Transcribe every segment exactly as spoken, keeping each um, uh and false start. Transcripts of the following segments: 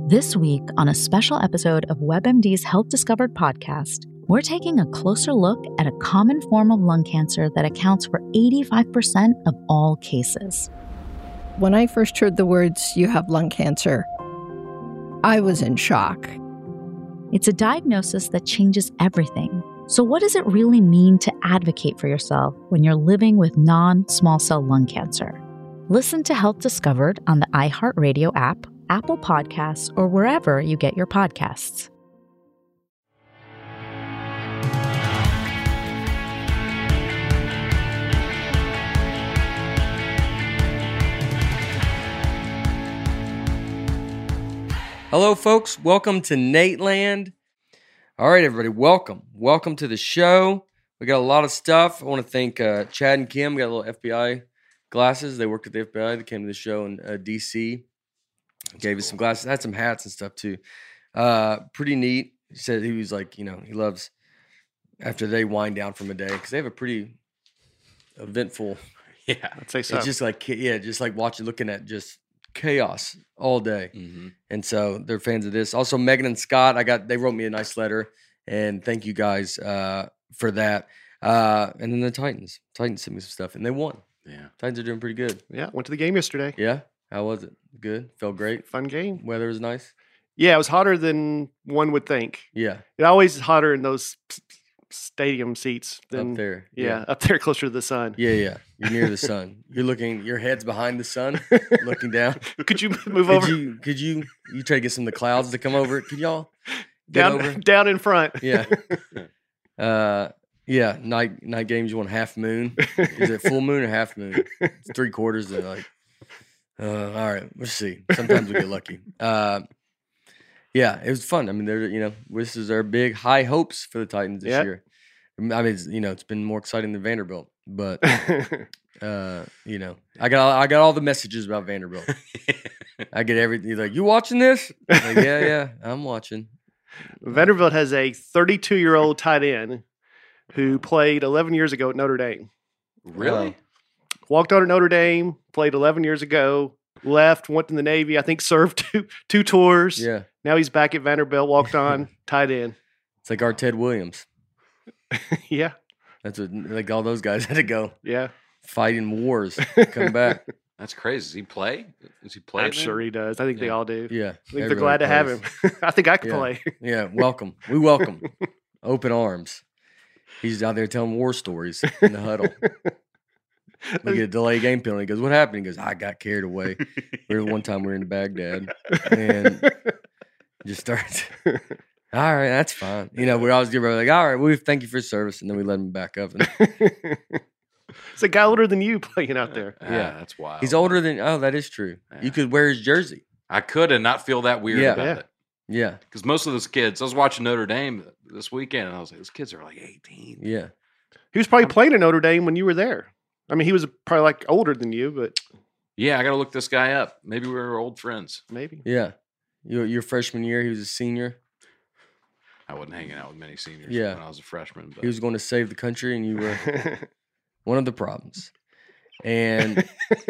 This week, on a special episode of WebMD's Health Discovered podcast, we're taking a closer look at a common form of lung cancer that accounts for eighty-five percent of all cases. When I first heard the words, "you have lung cancer," I was in shock. It's a diagnosis that changes everything. So what does it really mean to advocate for yourself when you're living with non-small cell lung cancer? Listen to Health Discovered on the iHeartRadio app, Apple Podcasts, or wherever you get your podcasts. Hello, folks. Welcome to Nateland. All right, everybody. Welcome. Welcome to the show. We got a lot of stuff. I want to thank uh, Chad and Kim. We got a little F B I glasses. They worked at the F B I. They came to the show in uh, D C Gave us some glasses. Had some hats and stuff, too. Uh, pretty neat. He said he was like, you know, he loves after they wind down from a day because they have a pretty eventful. Yeah, I'd say so. It's just like, yeah, just like watching, looking at just chaos all day. Mm-hmm. And so they're fans of this. Also, Megan and Scott, I got, they wrote me a nice letter. And thank you guys uh, for that. Uh, and then the Titans. Titans sent me some stuff and they won. Yeah. Titans are doing pretty good. Yeah, went to the game yesterday. Yeah. How was it? Good? Felt great? Fun game. Weather was nice? Yeah, it was hotter than one would think. Yeah. It always is hotter in those stadium seats than Up there. Yeah, Yeah. up there closer to the sun. Yeah, yeah. You're near the sun. You're looking, your head's behind the sun, looking down. Could you move Could over you, could you, you try to get some of the clouds to come over? Could y'all get down over? down in front? Yeah. Uh, yeah. Night night games. You want half moon? Is it full moon or half moon? It's three quarters. They're like, uh, all right. We'll see. Sometimes we get lucky. Uh, yeah, it was fun. I mean, they're you know this is our big high hopes for the Titans this Yep. year. I mean, it's, you know, it's been more exciting than Vanderbilt, but uh, you know, I got I got all the messages about Vanderbilt. I get everything. Like, you watching this? I'm like, yeah, yeah, I'm watching. Vanderbilt has a thirty-two-year-old tight end who played eleven years ago at Notre Dame. Really? Walked on at Notre Dame, played eleven years ago, left, went in the Navy, I think served two, two tours. Yeah. Now he's back at Vanderbilt, walked on, tight end. It's like our Ted Williams. Yeah, That's what, like, all those guys had to go yeah. fight in wars, come back. That's crazy. Does he play? Does he play? I'm then? sure he does. I think they Yeah. all do. Yeah. I think they're everybody glad to have plays. him. I think I could Yeah. play. Yeah, welcome. We welcome. Open arms. He's out there telling war stories in the huddle. We get a delay game penalty. He goes, what happened? He goes, I got carried away. There was one time we were in Baghdad and just starts. All right, that's fine. You know, we always give her like, all right, we thank you for your service, and then we let him back up. And It's a guy older than you playing out there. Ah, Yeah. that's wild. he's older than. Oh, that is true. Yeah. You could wear his jersey. I could and not feel that weird Yeah. about Yeah. it. Yeah, Because most of those kids, I was watching Notre Dame this weekend, and I was like, those kids are like eighteen. yeah. He was probably playing at Notre Dame when you were there. I mean, he was probably like older than you, but Yeah, I got to look this guy up. Maybe we were old friends. maybe. Yeah. Your, your freshman year, he was a senior. I wasn't hanging out with many seniors Yeah. when I was a freshman. But He was going to save the country, and you were one of the problems. And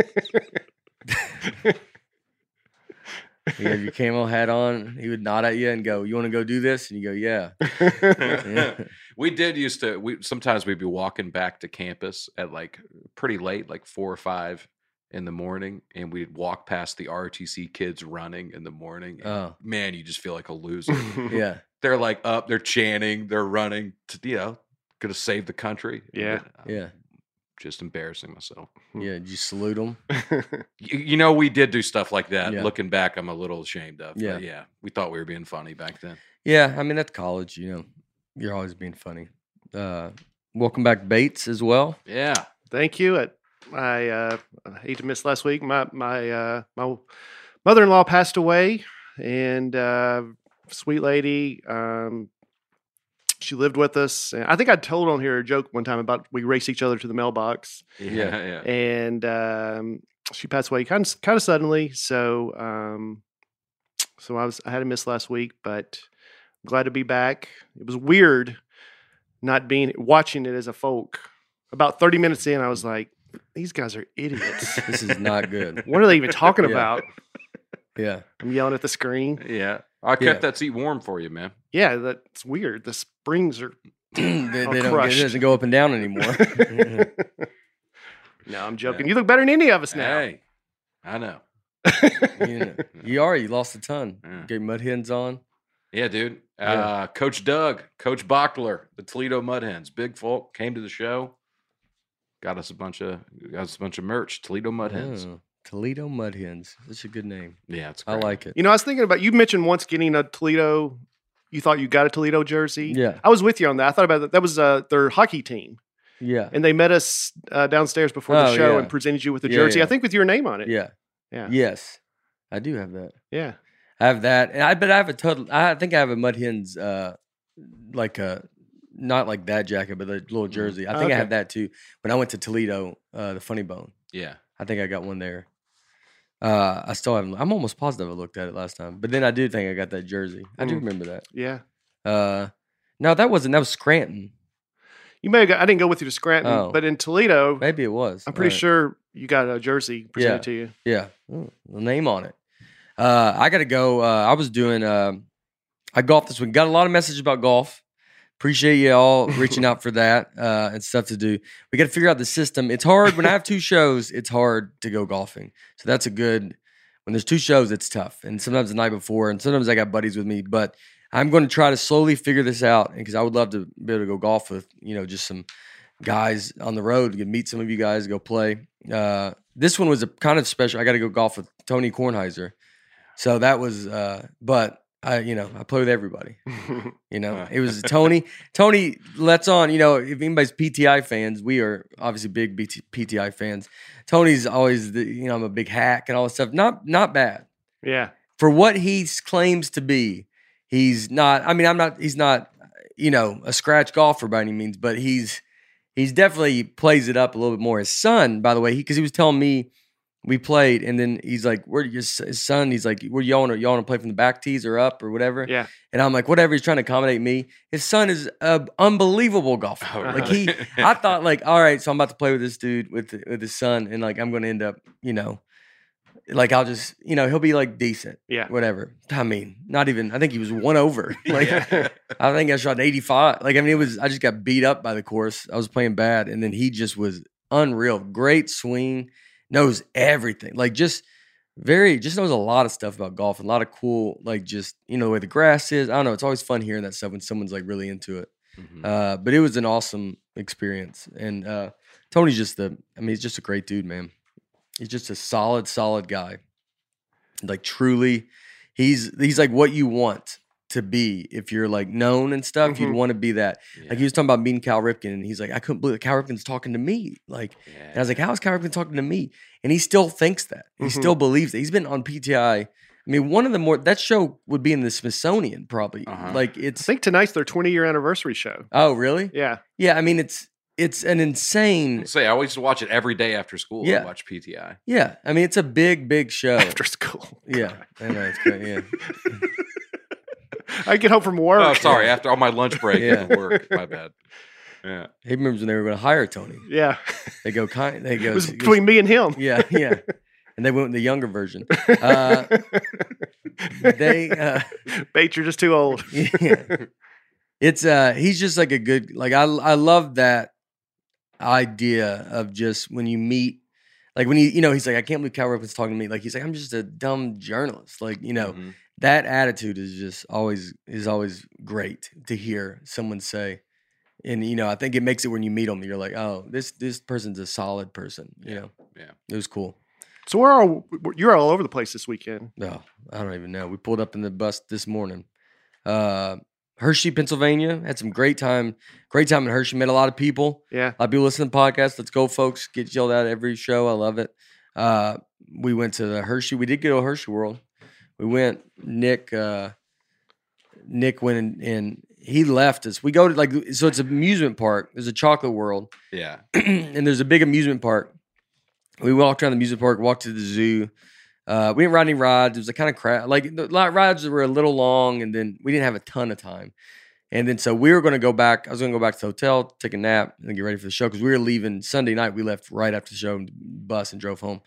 you have your camo hat on. He would nod at you and go, "You want to go do this?" And you go, "Yeah." Yeah. we did used to. We sometimes we'd be walking back to campus at like pretty late, like four or five in the morning, and we'd walk past the R O T C kids running in the morning. and, Oh, man, you just feel like a loser. yeah. They're like up, they're chanting, they're running to, you know, gonna save the country. Yeah. I'm Yeah. just embarrassing myself. Yeah. Did you salute him? You, you know, we did do stuff like that. Yeah. Looking back, I'm a little ashamed of. Yeah. But yeah, we thought we were being funny back then. Yeah. I mean, that's college. You know, you're always being funny. Uh, welcome back, Bates, as well. Yeah. Thank you. I, I, uh, I hate to miss last week. My my uh, my mother-in-law passed away, and uh, sweet lady. Um, she lived with us. And I think I told on here a joke one time about we race each other to the mailbox, Yeah. Yeah. Yeah. and um, she passed away kind of kind of suddenly. So um, so I was I had to miss last week, but I'm glad to be back. It was weird not being watching it as a folk. About thirty minutes in, I was like, these guys are idiots. This is not good. What are they even talking Yeah. about? Yeah. I'm yelling at the screen. Yeah. I kept Yeah. that seat warm for you, man. Yeah, that's weird. The springs are. they they all don't it crushed. doesn't go up and down anymore. No, I'm joking. Yeah. You look better than any of us now. Hey, I know. you, know, you are. You lost a ton. Yeah. Get mud hens on. Yeah, dude. Yeah. Uh, Coach Doug, Coach Bachler, the Toledo Mud Hens, big folk, came to the show. Got us a bunch of got us a bunch of merch. Toledo Mud Hens. Oh, Toledo Mud Hens. That's a good name. Yeah, it's I great. like it. You know, I was thinking about, you mentioned once getting a Toledo, you thought you got a Toledo jersey. Yeah. I was with you on that. I thought about that. That was uh, their hockey team. Yeah. And they met us uh, downstairs before the Oh, show yeah. and presented you with the Yeah, jersey. yeah. I think with your name on it. Yeah. Yeah. Yes. I do have that. Yeah. I have that. And I bet I have a total I think I have a Mud Hens uh like a not like that jacket, but a little jersey. I think Okay. I have that too. When I went to Toledo, uh the Funny Bone. Yeah. I think I got one there. Uh I still haven't I'm almost positive I looked at it last time. But then I do think I got that jersey. I do Mm. remember that. Yeah. Uh no, that wasn't that was Scranton. You may have got, I didn't go with you to Scranton, Oh. but in Toledo, Maybe it was. I'm pretty All right. sure you got a jersey presented Yeah. to you. Yeah, Ooh, the name on it. Uh, I got to go. Uh, I was doing. Uh, I golfed this week. Got a lot of messages about golf. Appreciate you all reaching out for that uh, and stuff to do. We got to figure out the system. It's hard when I have two shows. It's hard to go golfing. So that's a good. When there's two shows, it's tough. And sometimes the night before, and sometimes I got buddies with me. But I'm going to try to slowly figure this out because I would love to be able to go golf with you know just some guys on the road. To meet some of you guys, go play. Uh, this one was a kind of special. I got to go golf with Tony Kornheiser. So that was, uh, but I, you know, I play with everybody. You know, it was Tony. Tony lets on. You know, if anybody's P T I fans, we are obviously big B T, P T I fans. Tony's always, the, you know, I'm a big hack and all this stuff. Not, not bad Yeah. for what he claims to be. He's not. I mean, I'm not. He's not. You know, a scratch golfer by any means, but he's he's definitely plays it up a little bit more. His son, by the way, because he, he was telling me. We played, and then he's like, "Where your his son?" He's like, "Where y'all want to y'all want to play from the back tees or up or whatever?" Yeah. And I'm like, "Whatever." He's trying to accommodate me. His son is an unbelievable golfer. Oh, Like really? he, I thought, like, all right, so I'm about to play with this dude with with his son, and like I'm going to end up, you know, like I'll just, you know, he'll be like decent, Yeah. whatever. I mean, not even. I think he was one over. Like Yeah. I think I shot eighty-five. Like I mean, it was. I just got beat up by the course. I was playing bad, and then he just was unreal. Great swing. Knows everything, like just very, just knows a lot of stuff about golf, and a lot of cool, like just you know the way the grass is. I don't know. It's always fun hearing that stuff when someone's like really into it. Mhm. Uh, but it was an awesome experience, and uh, Tony's just the. I mean, he's just a great dude, man. He's just a solid, solid guy. Like truly, he's he's like what you want to be if you're like known and stuff. You'd Mhm. want to be that. Yeah. Like he was talking about meeting Cal Ripken, and he's like, I couldn't believe Cal Ripken's talking to me. Like. And I was like, how is Cal Ripken talking to me? And he still thinks that. He Mhm. still believes that. He's been on P T I. I mean, one of the more, that show would be in the Smithsonian probably. Uh-huh. Like I it's, think tonight's their twenty year anniversary show. oh, really? Yeah. Yeah. I mean, it's, it's an insane, say I always watch it every day after school. Yeah. I watch P T I. yeah. I mean, it's a big, big show. After school. Yeah. I know. It's great. Yeah. I get home from work. Oh, sorry. After on my lunch break Yeah. at work. My bad. Yeah. He remembers when they were going to hire Tony. Yeah. They go, kind, they It go, was he goes- between me and him. yeah. Yeah. And they went with the younger version. Uh, they, uh, Bates, you're just too old. yeah. It's uh he's just like a good like I I love that idea of just when you meet like when you you know he's like I can't believe Cal Ripken's talking to me like he's like I'm just a dumb journalist like you know Mhm. that attitude is just always is always great to hear someone say and you know I think it makes it when you meet them you're like oh this this person's a solid person you know Yeah. it was cool. So we're all, you're all over the place this weekend. No, I don't even know. We pulled up in the bus this morning. Uh, Hershey, Pennsylvania. Had some great time. Great time in Hershey. Met a lot of people. Yeah. A lot of people listening to the podcast. Let's go, folks. Get yelled at every show. I love it. Uh, we went to the Hershey. We did go to Hershey World. We went. Nick. Uh, Nick went and, and he left us. We go to like so. It's an amusement park. There's a Chocolate World, Yeah. and there's a big amusement park. We walked around the amusement park. Walked to the zoo. Uh, we didn't ride any rides. It was a kind of crap. Like the li- rides were a little long, and then we didn't have a ton of time. And then so we were going to go back. I was going to go back to the hotel, take a nap, and then get ready for the show because we were leaving Sunday night. We left right after the show, bus, and drove home.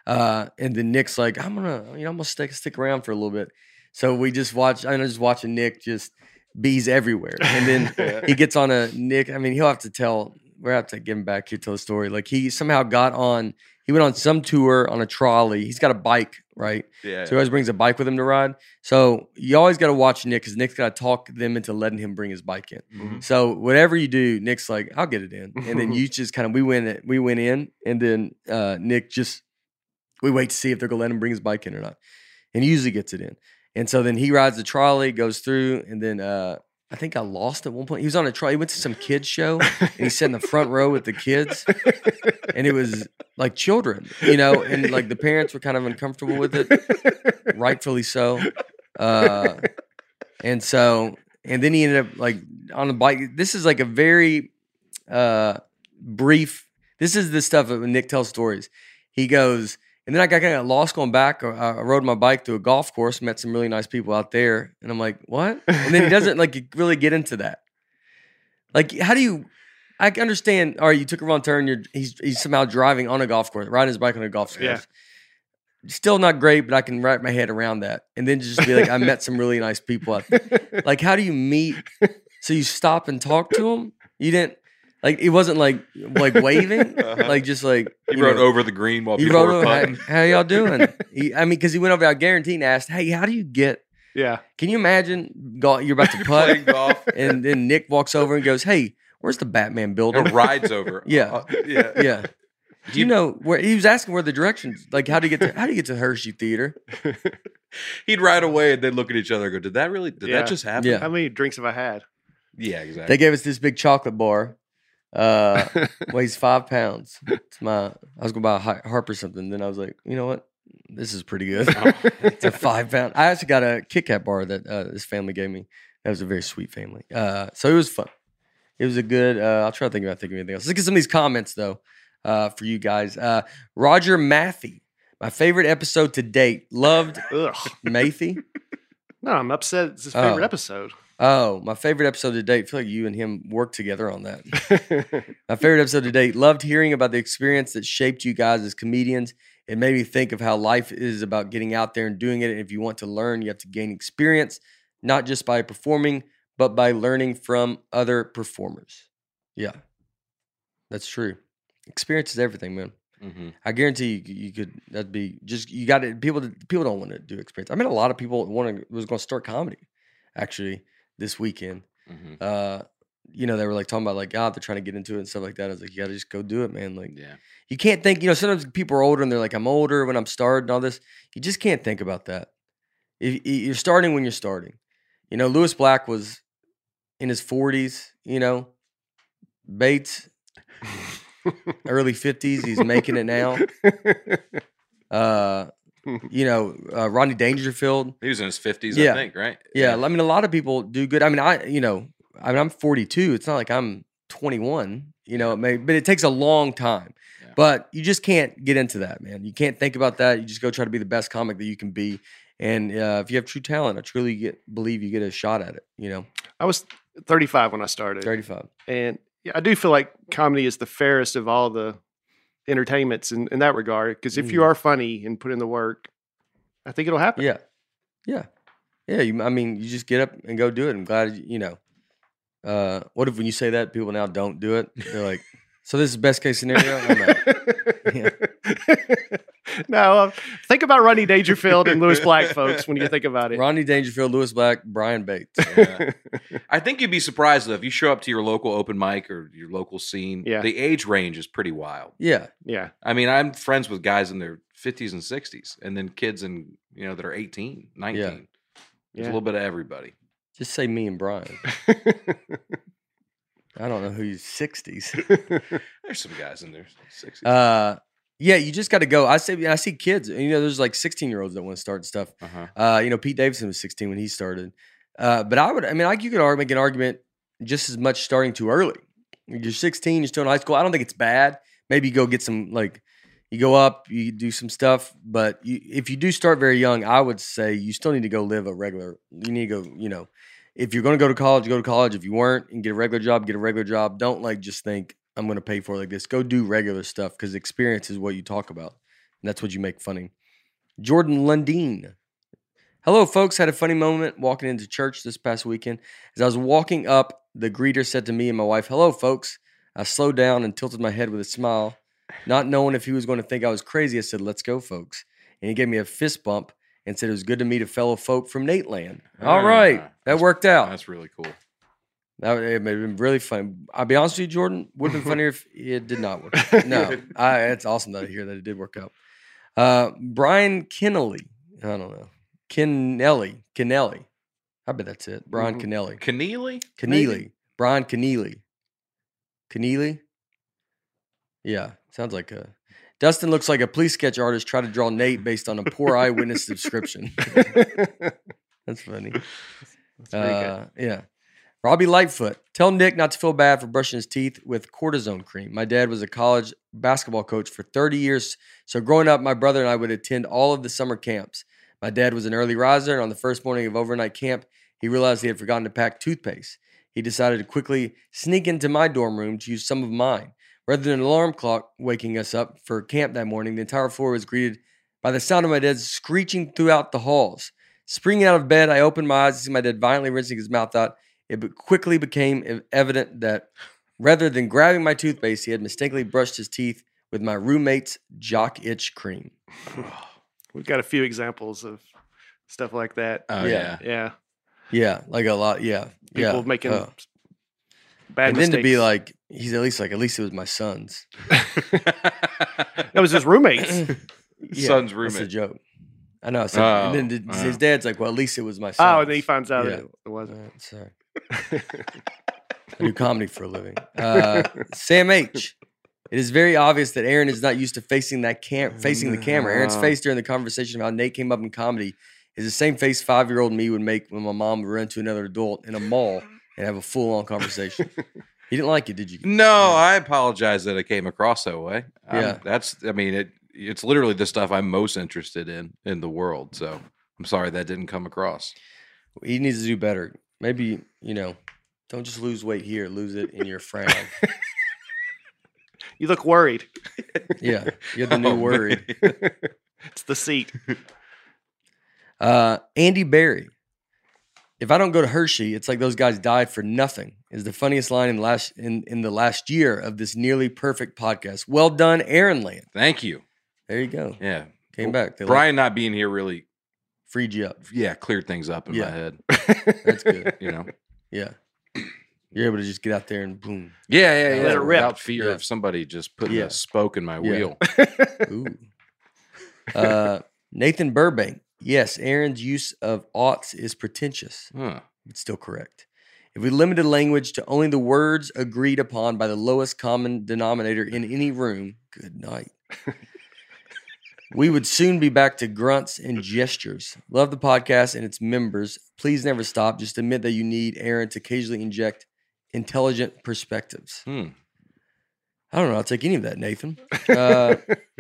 Uh, and then Nick's like, I'm gonna, you know, I'm gonna stick stick around for a little bit. So we just watch. I'm just watching Nick just bees everywhere, and then Yeah. he gets on a Nick. I mean, he'll have to tell. We'll have to get him back here to tell the story. Like he somehow got on. He went on some tour on a trolley. He's got a bike, right? Yeah. So he always brings a bike with him to ride. So you always got to watch Nick because Nick's got to talk them into letting him bring his bike in. Mhm. So whatever you do, Nick's like, I'll get it in. And then you just kind of, we went it, we went in, and then uh, Nick just, we wait to see if they're going to let him bring his bike in or not. And he usually gets it in. And so then he rides the trolley, goes through, and then uh, I think I lost at one point. He was on a trolley. He went to some kids show, and he sat in the front row with the kids. And it was like children, you know, and like the parents were kind of uncomfortable with it, rightfully so. Uh, and so, and then he ended up like on the bike. This is like a very uh, brief, this is the stuff that when Nick tells stories. He goes, and then I got kind of lost going back. I I rode my bike to a golf course, met some really nice people out there. And I'm like, what? And then he doesn't like really get into that. Like, how do you, I can understand, all right, you took a wrong turn, you're he's he's somehow driving on a golf course, riding his bike on a golf course. Yeah. Still not great, but I can wrap my head around that. And then just be like, I met some really nice people out there. Like, how do you meet? So you stop and talk to them? You didn't, like, it wasn't like like waving, Uh-huh. like just like, He you rode know, over the green while he people rode were over, putting. how, how y'all doing? He, I mean, because he went over, I guarantee, and asked, hey, how do you get, Yeah. can you imagine go, you're about to You're playing putt, golf. and then Nick walks over and goes, hey, where's the Batman building? Or rides over. Yeah. Uh, yeah. Yeah. Do you know where he was asking where the directions, like how do you get to how do you get to Hershey Theater? He'd ride away and then look at each other and go, did that really, did Yeah. that just happen? Yeah. How many drinks have I had? Yeah, exactly. They gave us this big chocolate bar. Uh, weighs five pounds. It's my. I was gonna buy a Har- Harper something. Then I was like, you know what? This is pretty good. It's a five pound. I actually got a Kit Kat bar that uh, this family gave me. That was a very sweet family. Uh, so it was fun. It was a good. Uh, I'll try to think about thinking of anything else. Let's look at some of these comments though. Uh, for you guys, uh, Roger Matthew, my favorite episode to date. Loved Ugh. Matthew. No, I'm upset. It's his favorite Oh. episode. Oh, my favorite episode to date. I feel like you and him worked together on that. My favorite episode to date. Loved hearing about the experience that shaped you guys as comedians. It made me think of how life is about getting out there and doing it. And if you want to learn, you have to gain experience, not just by performing, but by learning from other performers. Yeah, that's true. Experience is everything, man. hmm I guarantee you, you could. That'd be just you got it. People, people don't want to do experience. I mean, a lot of people want to was going to start comedy, actually, this weekend. hmm Uh, you know, they were like talking about like, God, they're trying to get into it and stuff like that. I was like, you got to just go do it, man. Like, Yeah. you can't think. You know, sometimes people are older and they're like, I'm older when I'm starting and all this. You just can't think about that. If, if you're starting when you're starting. You know, Lewis Black was in his forties. You know, Bates early fifties. He's making it now. Uh, you know, uh, Rodney Dangerfield. He was in his fifties, Yeah. I think, right? Yeah, I mean, a lot of people do good. I mean, I, you know, I mean, I'm forty-two. It's not like I'm twenty-one. You know, it may, but it takes a long time. Yeah. But you just can't get into that, man. You can't think about that. You just go try to be the best comic that you can be. And uh, if you have true talent, I truly get, believe you get a shot at it. You know, I was thirty-five when I started. thirty-five. And yeah, I do feel like comedy is the fairest of all the entertainments in, in that regard. Because if you Mm. are funny and put in the work, I think it'll happen. Yeah, yeah, yeah. You, I mean, you just get up and go do it. I'm glad you know. Uh, what if when you say that, people now don't do it? They're like, so this is best case scenario. I'm like, Yeah. No, uh, think about Rodney Dangerfield and Lewis Black, folks, when you think about it. Rodney Dangerfield, Lewis Black, Brian Bates. Yeah. I think you'd be surprised though if you show up to your local open mic or your local scene. Yeah. The age range is pretty wild. Yeah, Yeah. I mean, I'm friends with guys in their fifties and sixties, and then kids in you know that are eighteen, nineteen. There's Yeah. a little bit of everybody. just say me and Brian. I don't know who's sixties. There's some guys in their sixties. Uh, yeah, you just got to go. I say, I see kids. You know, there's like sixteen year olds that want to start stuff. uh-huh. Uh, you know, Pete Davidson was sixteen when he started. Uh, but I would, I mean, like you could argue, make an argument just as much starting too early. You're sixteen, you're still in high school. I don't think it's bad. Maybe you go get some, like, you go up, you do some stuff. But you, if you do start very young, I would say you still need to go live a regular, you need to go, you know, if you're going to go to college, go to college. If you weren't and get a regular job, get a regular job. Don't like just think I'm going to pay for it like this. Go do regular stuff because experience is what you talk about. And that's what you make funny. Jordan Lundeen. Hello, folks. Had a funny moment walking into church this past weekend. As I was walking up, the greeter said to me and my wife, "Hello, folks." I slowed down and tilted my head with a smile. Not knowing if he was going to think I was crazy, I said, "Let's go, folks." And he gave me a fist bump and said it was good to meet a fellow folk from Nateland. All right. That That's- worked out. That's really cool. That would have been really funny. I'll be honest with you, Jordan. Would have been funnier if it did not work out. No, I, it's awesome that I hear that it did work out. Uh, Brian Kennelly. I don't know. Kennelly. Kennelly. I bet that's it. Brian Mhm. Kennelly. Keneally? Keneally. Brian Keneally. Keneally? Yeah. Sounds like a. Dustin looks like a police sketch artist trying to draw Nate based on a poor eyewitness description. That's funny. That's pretty good. Uh, yeah. Robbie Lightfoot. Tell Nick not to feel bad for brushing his teeth with cortisone cream. My dad was a college basketball coach for thirty years. So growing up, my brother and I would attend all of the summer camps. My dad was an early riser, and on the first morning of overnight camp, he realized he had forgotten to pack toothpaste. He decided to quickly sneak into my dorm room to use some of mine. Rather than an alarm clock waking us up for camp that morning, the entire floor was greeted by the sound of my dad screeching throughout the halls. Springing out of bed, I opened my eyes to see my dad violently rinsing his mouth out. It be- quickly became ev- evident that rather than grabbing my toothpaste, he had mistakenly brushed his teeth with my roommate's Jock Itch cream. We've got a few examples of stuff like that. Oh, Yeah. yeah. yeah. Yeah, like a lot. Yeah, People yeah. making Uh, bad and mistakes. then to be like, he's at least like, at least it was my son's. that was his roommates. Yeah, Son's That's a roommate. joke. I know. I said, Oh, and then the- oh. his dad's like, well, at least it was my son. Oh, and then he finds out Yeah. that it wasn't. All right, sorry. I do comedy for a living. Uh, Sam H. It is very obvious that Aaron is not used to facing that cam- facing the camera. Aaron's No. face during the conversation of how Nate came up in comedy is the same face five-year-old me would make when my mom would run to another adult in a mall and have a full-on conversation. He didn't like it, did you? No, I apologize that it came across that way. I'm- Yeah. that's. I mean, it. It's literally the stuff I'm most interested in in the world. So I'm sorry that didn't come across. He needs to do better. Maybe, you know, don't just lose weight here, lose it in your frown. You look worried. Yeah, you're the new Oh, worry. man. It's the seat. Uh, Andy Barry. If I don't go to Hershey, it's like those guys died for nothing. Is the funniest line in the last in, in the last year of this nearly perfect podcast. Well done, Aaron Land. Thank you. There you go. Yeah, Came back. They like, Brian not being here really, freed you up. yeah, cleared things up in Yeah. my head. That's good. You know. Yeah, you're able to just get out there and boom. Yeah, yeah, yeah. Let it rip. Without fear Yeah. of somebody just putting Yeah. a spoke in my Yeah. wheel. Ooh. Uh, Nathan Burbank. Yes, Aaron's use of oughts is pretentious. Huh. It's still correct. If we limited language to only the words agreed upon by the lowest common denominator in any room, good night. We would soon be back to grunts and gestures. Love the podcast and its members. Please never stop. Just admit that you need Aaron to occasionally inject intelligent perspectives. Hmm. I don't know. I'll take any of that, Nathan. Uh,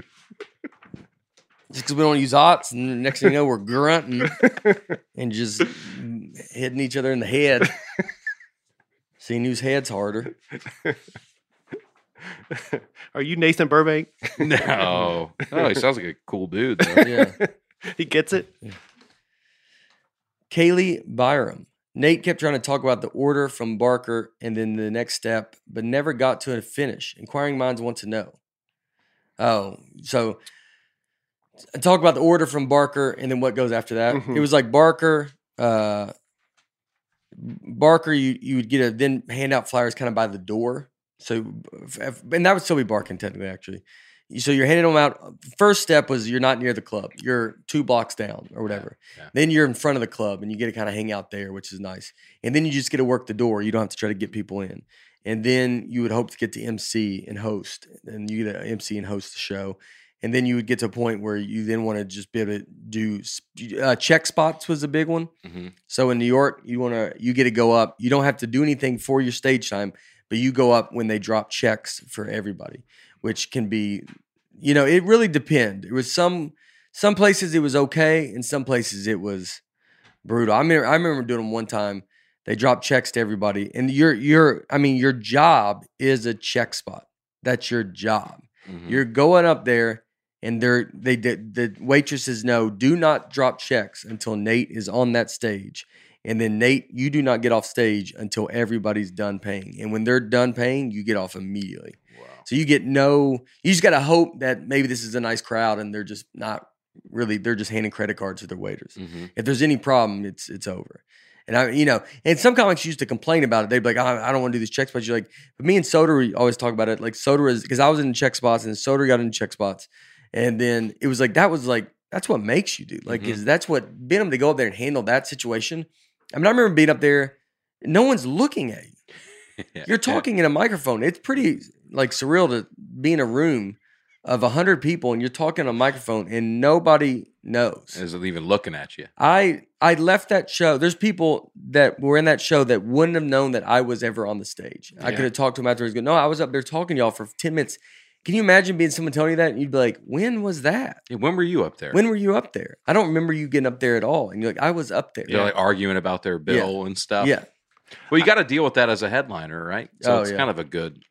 just because we don't use oughts, and the next thing you know, we're grunting and just hitting each other in the head. Seeing whose head's harder. Are you Nathan Burbank? No. Oh, he sounds like a cool dude. Though. Yeah. He gets it. Kaylee Byram. Nate kept trying to talk about the order from Barker and then the next step, but never got to a finish. Inquiring minds want to know. Oh, so talk about the order from Barker and then what goes after that. Mhm. It was like Barker, uh, Barker, you, you would get a then hand out flyers kind of by the door. So, if- and that would still be barking technically, actually. So you're handing them out. First step was you're not near the club. You're two blocks down or whatever. yeah. Then you're in front of the club and you get to kind of hang out there, which is nice. And then you just get to work the door. You don't have to try to get people in. And then you would hope to get to M C and host. And you get to M C and host the show. And then you would get to a point where you then want to just be able to do uh, check spots was a big one. hmm So in New York, you want to you get to go up. You don't have to do anything for your stage time, but you go up when they drop checks for everybody, which can be, you know, it really depends. It was some some places it was okay, and some places it was brutal. I mean, I remember doing them one time. They dropped checks to everybody, and your your I mean, your job is a check spot. That's your job. hmm You're going up there and they're they did the waitresses know, do not drop checks until Nate is on that stage. And then Nate, you do not get off stage until everybody's done paying. And when they're done paying, you get off immediately. Wow. So you get no, you just got to hope that maybe this is a nice crowd and they're just not really, they're just handing credit cards to their waiters. Mm-hmm. If there's any problem, it's it's over. And I, you know, and some comics used to complain about it. They'd be like, oh, I don't want to do these check spots. You're like, but me and Soder, we always talk about it. Like Soder is, because I was in check spots and Soder got in check spots. And then it was like, that was like, that's what makes you do. Like, Mm-hmm. is that's what, being able to go up there and handle that situation. I mean, I remember being up there, no one's looking at you. Yeah. You're talking in a microphone. It's pretty like surreal to be in a room of a hundred people and you're talking on a microphone and nobody knows. Isn't even looking at you. I I left that show. There's people that were in that show that wouldn't have known that I was ever on the stage. I Yeah. could have talked to them afterwards. Go, no, I was up there talking to y'all for ten minutes. Can you imagine being someone telling you that? And you'd be like, when was that? Yeah, when were you up there? When were you up there? I don't remember you getting up there at all. And you're like, I was up there. You're like arguing about their bill and stuff. Yeah. Well, you got to deal with that as a headliner, right? So Oh, it's yeah. kind of a good.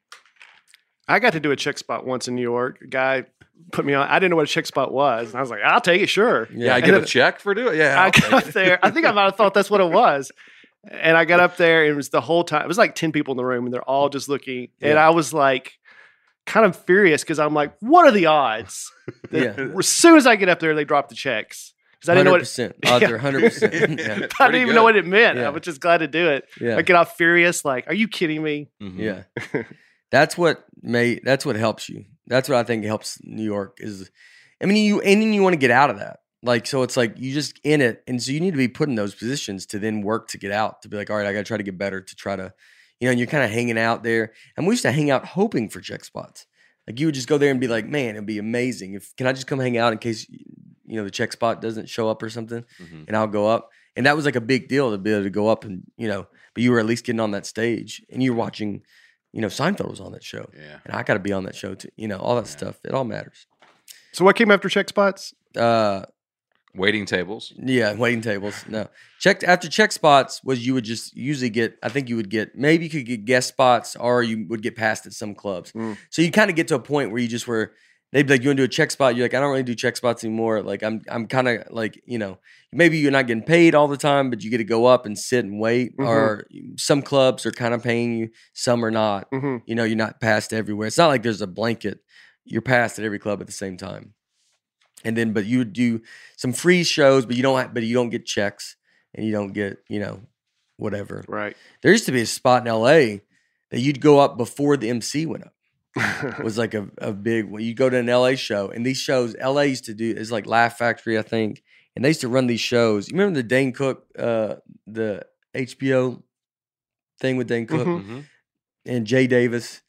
I got to do a check spot once in New York. A guy put me on. I didn't know what a check spot was. And I was like, I'll take it, sure. Yeah, I And get a then- check for doing. Yeah, I I'll got take up it. there. I think I might have thought that's what it was. And I got up there, and it was the whole time. It was like ten people in the room, and they're all just looking. And Yeah. I was like, kind of furious because I'm like, what are the odds? that Yeah. As soon as I get up there, they drop the checks. Because I didn't know what it, one hundred percent. Odds are one hundred percent. Yeah. I didn't Pretty even good. know what it meant. Yeah. I was just glad to do it. Yeah. I get all furious, like, are you kidding me? Mhm. Yeah. That's what may that's what helps you. That's what I think helps New York is I mean you and then you want to get out of that. Like so it's like you just in it and so you need to be put in those positions to then work to get out, to be like, all right, I gotta try to get better to try to, you know, and you're kind of hanging out there. And we used to hang out hoping for check spots. Like you would just go there and be like, man, it'd be amazing. If can I just come hang out in case you know the check spot doesn't show up or something, Mhm. and I'll go up. And that was like a big deal to be able to go up and, you know, but you were at least getting on that stage and you were watching, you know, Seinfeld was on that show. Yeah. And I got to be on that show too. You know, all that Yeah. stuff. It all matters. So what came after check spots? Uh, Waiting tables. yeah, waiting tables. No, check after check spots was you would just usually get. I think you would get maybe you could get guest spots or you would get passed at some clubs. Mm. So you kind of get to a point where you just were. They'd be like, you want to do a check spot? You're like, I don't really do check spots anymore. Like I'm, I'm kind of like, you know, maybe you're not getting paid all the time, but you get to go up and sit and wait. Mhm. Or some clubs are kind of paying you, some are not. hmm You know, you're not passed everywhere. It's not like there's a blanket. You're passed at every club at the same time. And then, but you would do some free shows, but you don't, have, but you don't get checks, and you don't get, you know, whatever. Right. There used to be a spot in L A that you'd go up before the M C went up. It was like a, a big. Well, you go to an L A show, and these shows L A used to do is like Laugh Factory, I think, and they used to run these shows. You remember the Dane Cook, uh, the H B O thing with Dane Cook Mhm. Mm-hmm. and Jay Davis.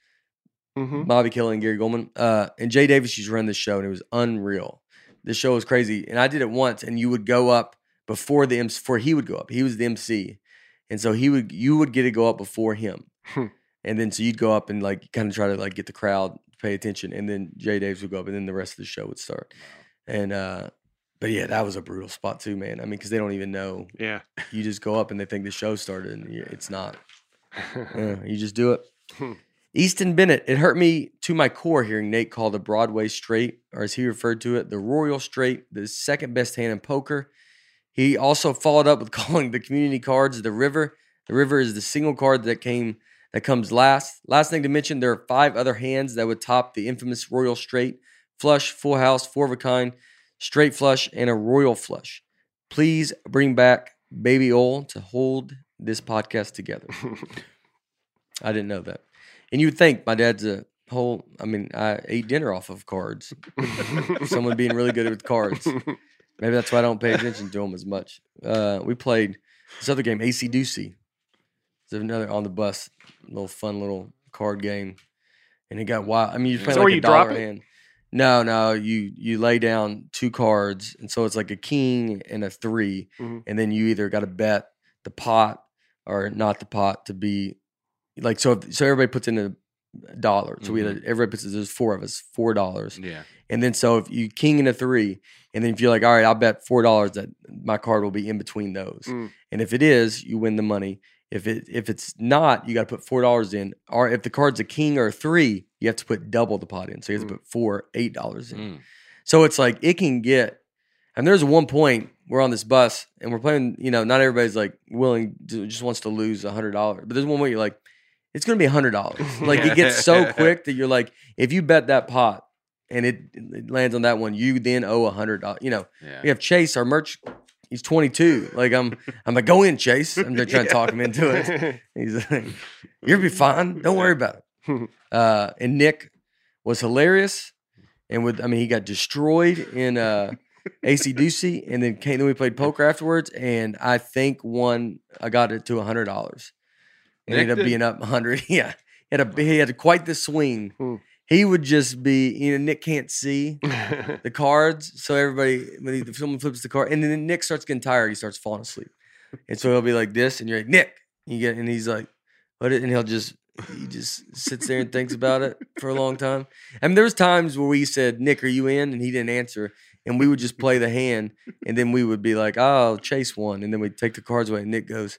hmm Bobby Kelly and Gary Goldman. Uh, and Jay Davis used to run this show, and it was unreal. The show was crazy, and I did it once. And you would go up before the M C, before he would go up. He was the M C, and so he would you would get to go up before him, Hmm. and then so you'd go up and like kind of try to like get the crowd to pay attention, and then Jay Davis would go up, and then the rest of the show would start. And uh, but yeah, that was a brutal spot too, man. I mean, because they don't even know. Yeah. You just go up and they think the show started, and you- it's not. Yeah, you just do it. Hmm. Easton Bennett, it hurt me to my core hearing Nate call the Broadway straight, or as he referred to it, the Royal straight, the second best hand in poker. He also followed up with calling the community cards the River. The River is the single card that came that comes last. Last thing to mention, there are five other hands that would top the infamous Royal straight: flush, full house, four of a kind, straight flush, and a royal flush. Please bring back Baby Ol to hold this podcast together. I didn't know that. And you would think my dad's a whole, I mean, I ate dinner off of cards. Someone being really good with cards. Maybe that's why I don't pay attention to them as much. Uh, we played this other game, A C Doocy. It's another on the bus, little fun little card game. And it got wild. I mean, you're playing So like where a you dollar drop it? hand. No, no, you you lay down two cards, and so it's like a king and a three, Mhm. and then you either got to bet the pot or not the pot to be like so. If, so everybody puts in a dollar. So we had a, everybody puts there's four of us, four dollars, Yeah. and then so if you king and a three, and then if you're like, all right, I'll bet four dollars that my card will be in between those, Mm. and if it is, you win the money. If it if it's not, you got to put four dollars in. Or if the card's a king or a three, you have to put double the pot in. So you have to Mm. put four eight dollars in. Mm. So it's like it can get. And there's one point we're on this bus and we're playing. You know, not everybody's like willing to just wants to lose a hundred dollars. But there's one point you're like, it's gonna be a hundred dollars. Like it gets so quick that you're like, if you bet that pot and it, it lands on that one, you then owe a hundred dollars. You know, Yeah. we have Chase, our merch. He's twenty-two. Like I'm, I'm like, go in, Chase. I'm just trying to talk him into it. He's like, you'll be fine. Don't worry about it. Uh, and Nick was hilarious, and with I mean, he got destroyed in uh, A C Doocy, and then came. Then we played poker afterwards, and I think won. I got it to a hundred dollars. It Nick ended up did? being up a hundred. Yeah, he had a he had quite the swing. Hmm. He would just be, you know, Nick can't see the cards, so everybody when he, someone flips the card, and then Nick starts getting tired, he starts falling asleep, and so he'll be like this, and you're like Nick, you get, and he's like, what? And he'll just he just sits there and thinks about it for a long time. I mean, there was times where we said, Nick, are you in? And he didn't answer, and we would just play the hand, and then we would be like, oh, Chase won, and then we'd take the cards away, and Nick goes.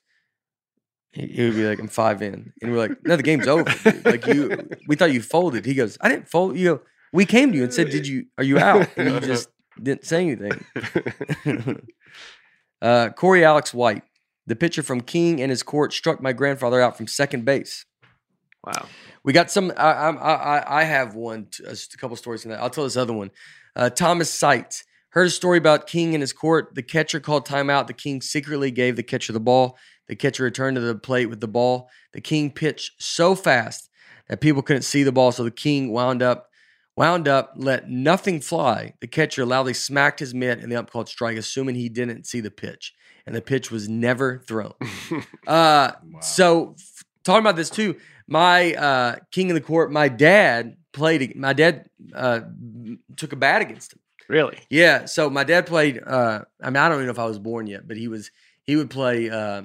He he would be like, I'm five in. And we're like, no, the game's over. Dude. Like you, we thought you folded. He goes, I didn't fold. You go, we came to you and said, did you, are you out? And you just didn't say anything. uh, Corey Alex White, the pitcher from King and his court struck my grandfather out from second base. Wow. We got some, I, I, I, I have one, just a couple stories from that. I'll tell this other one. Uh, Thomas Seitz heard a story about King and his court. The catcher called timeout. The King secretly gave the catcher the ball. The catcher returned to the plate with the ball. The King pitched so fast that people couldn't see the ball, so the King wound up, wound up, let nothing fly. The catcher loudly smacked his mitt, and the ump called strike, assuming he didn't see the pitch, and the pitch was never thrown. uh, Wow. So, f- talking about this too, my uh, King of the court, my dad played. My dad uh, took a bat against him. Really? Yeah, so my dad played. Uh, I mean, I don't even know if I was born yet, but he was. He would play. Uh,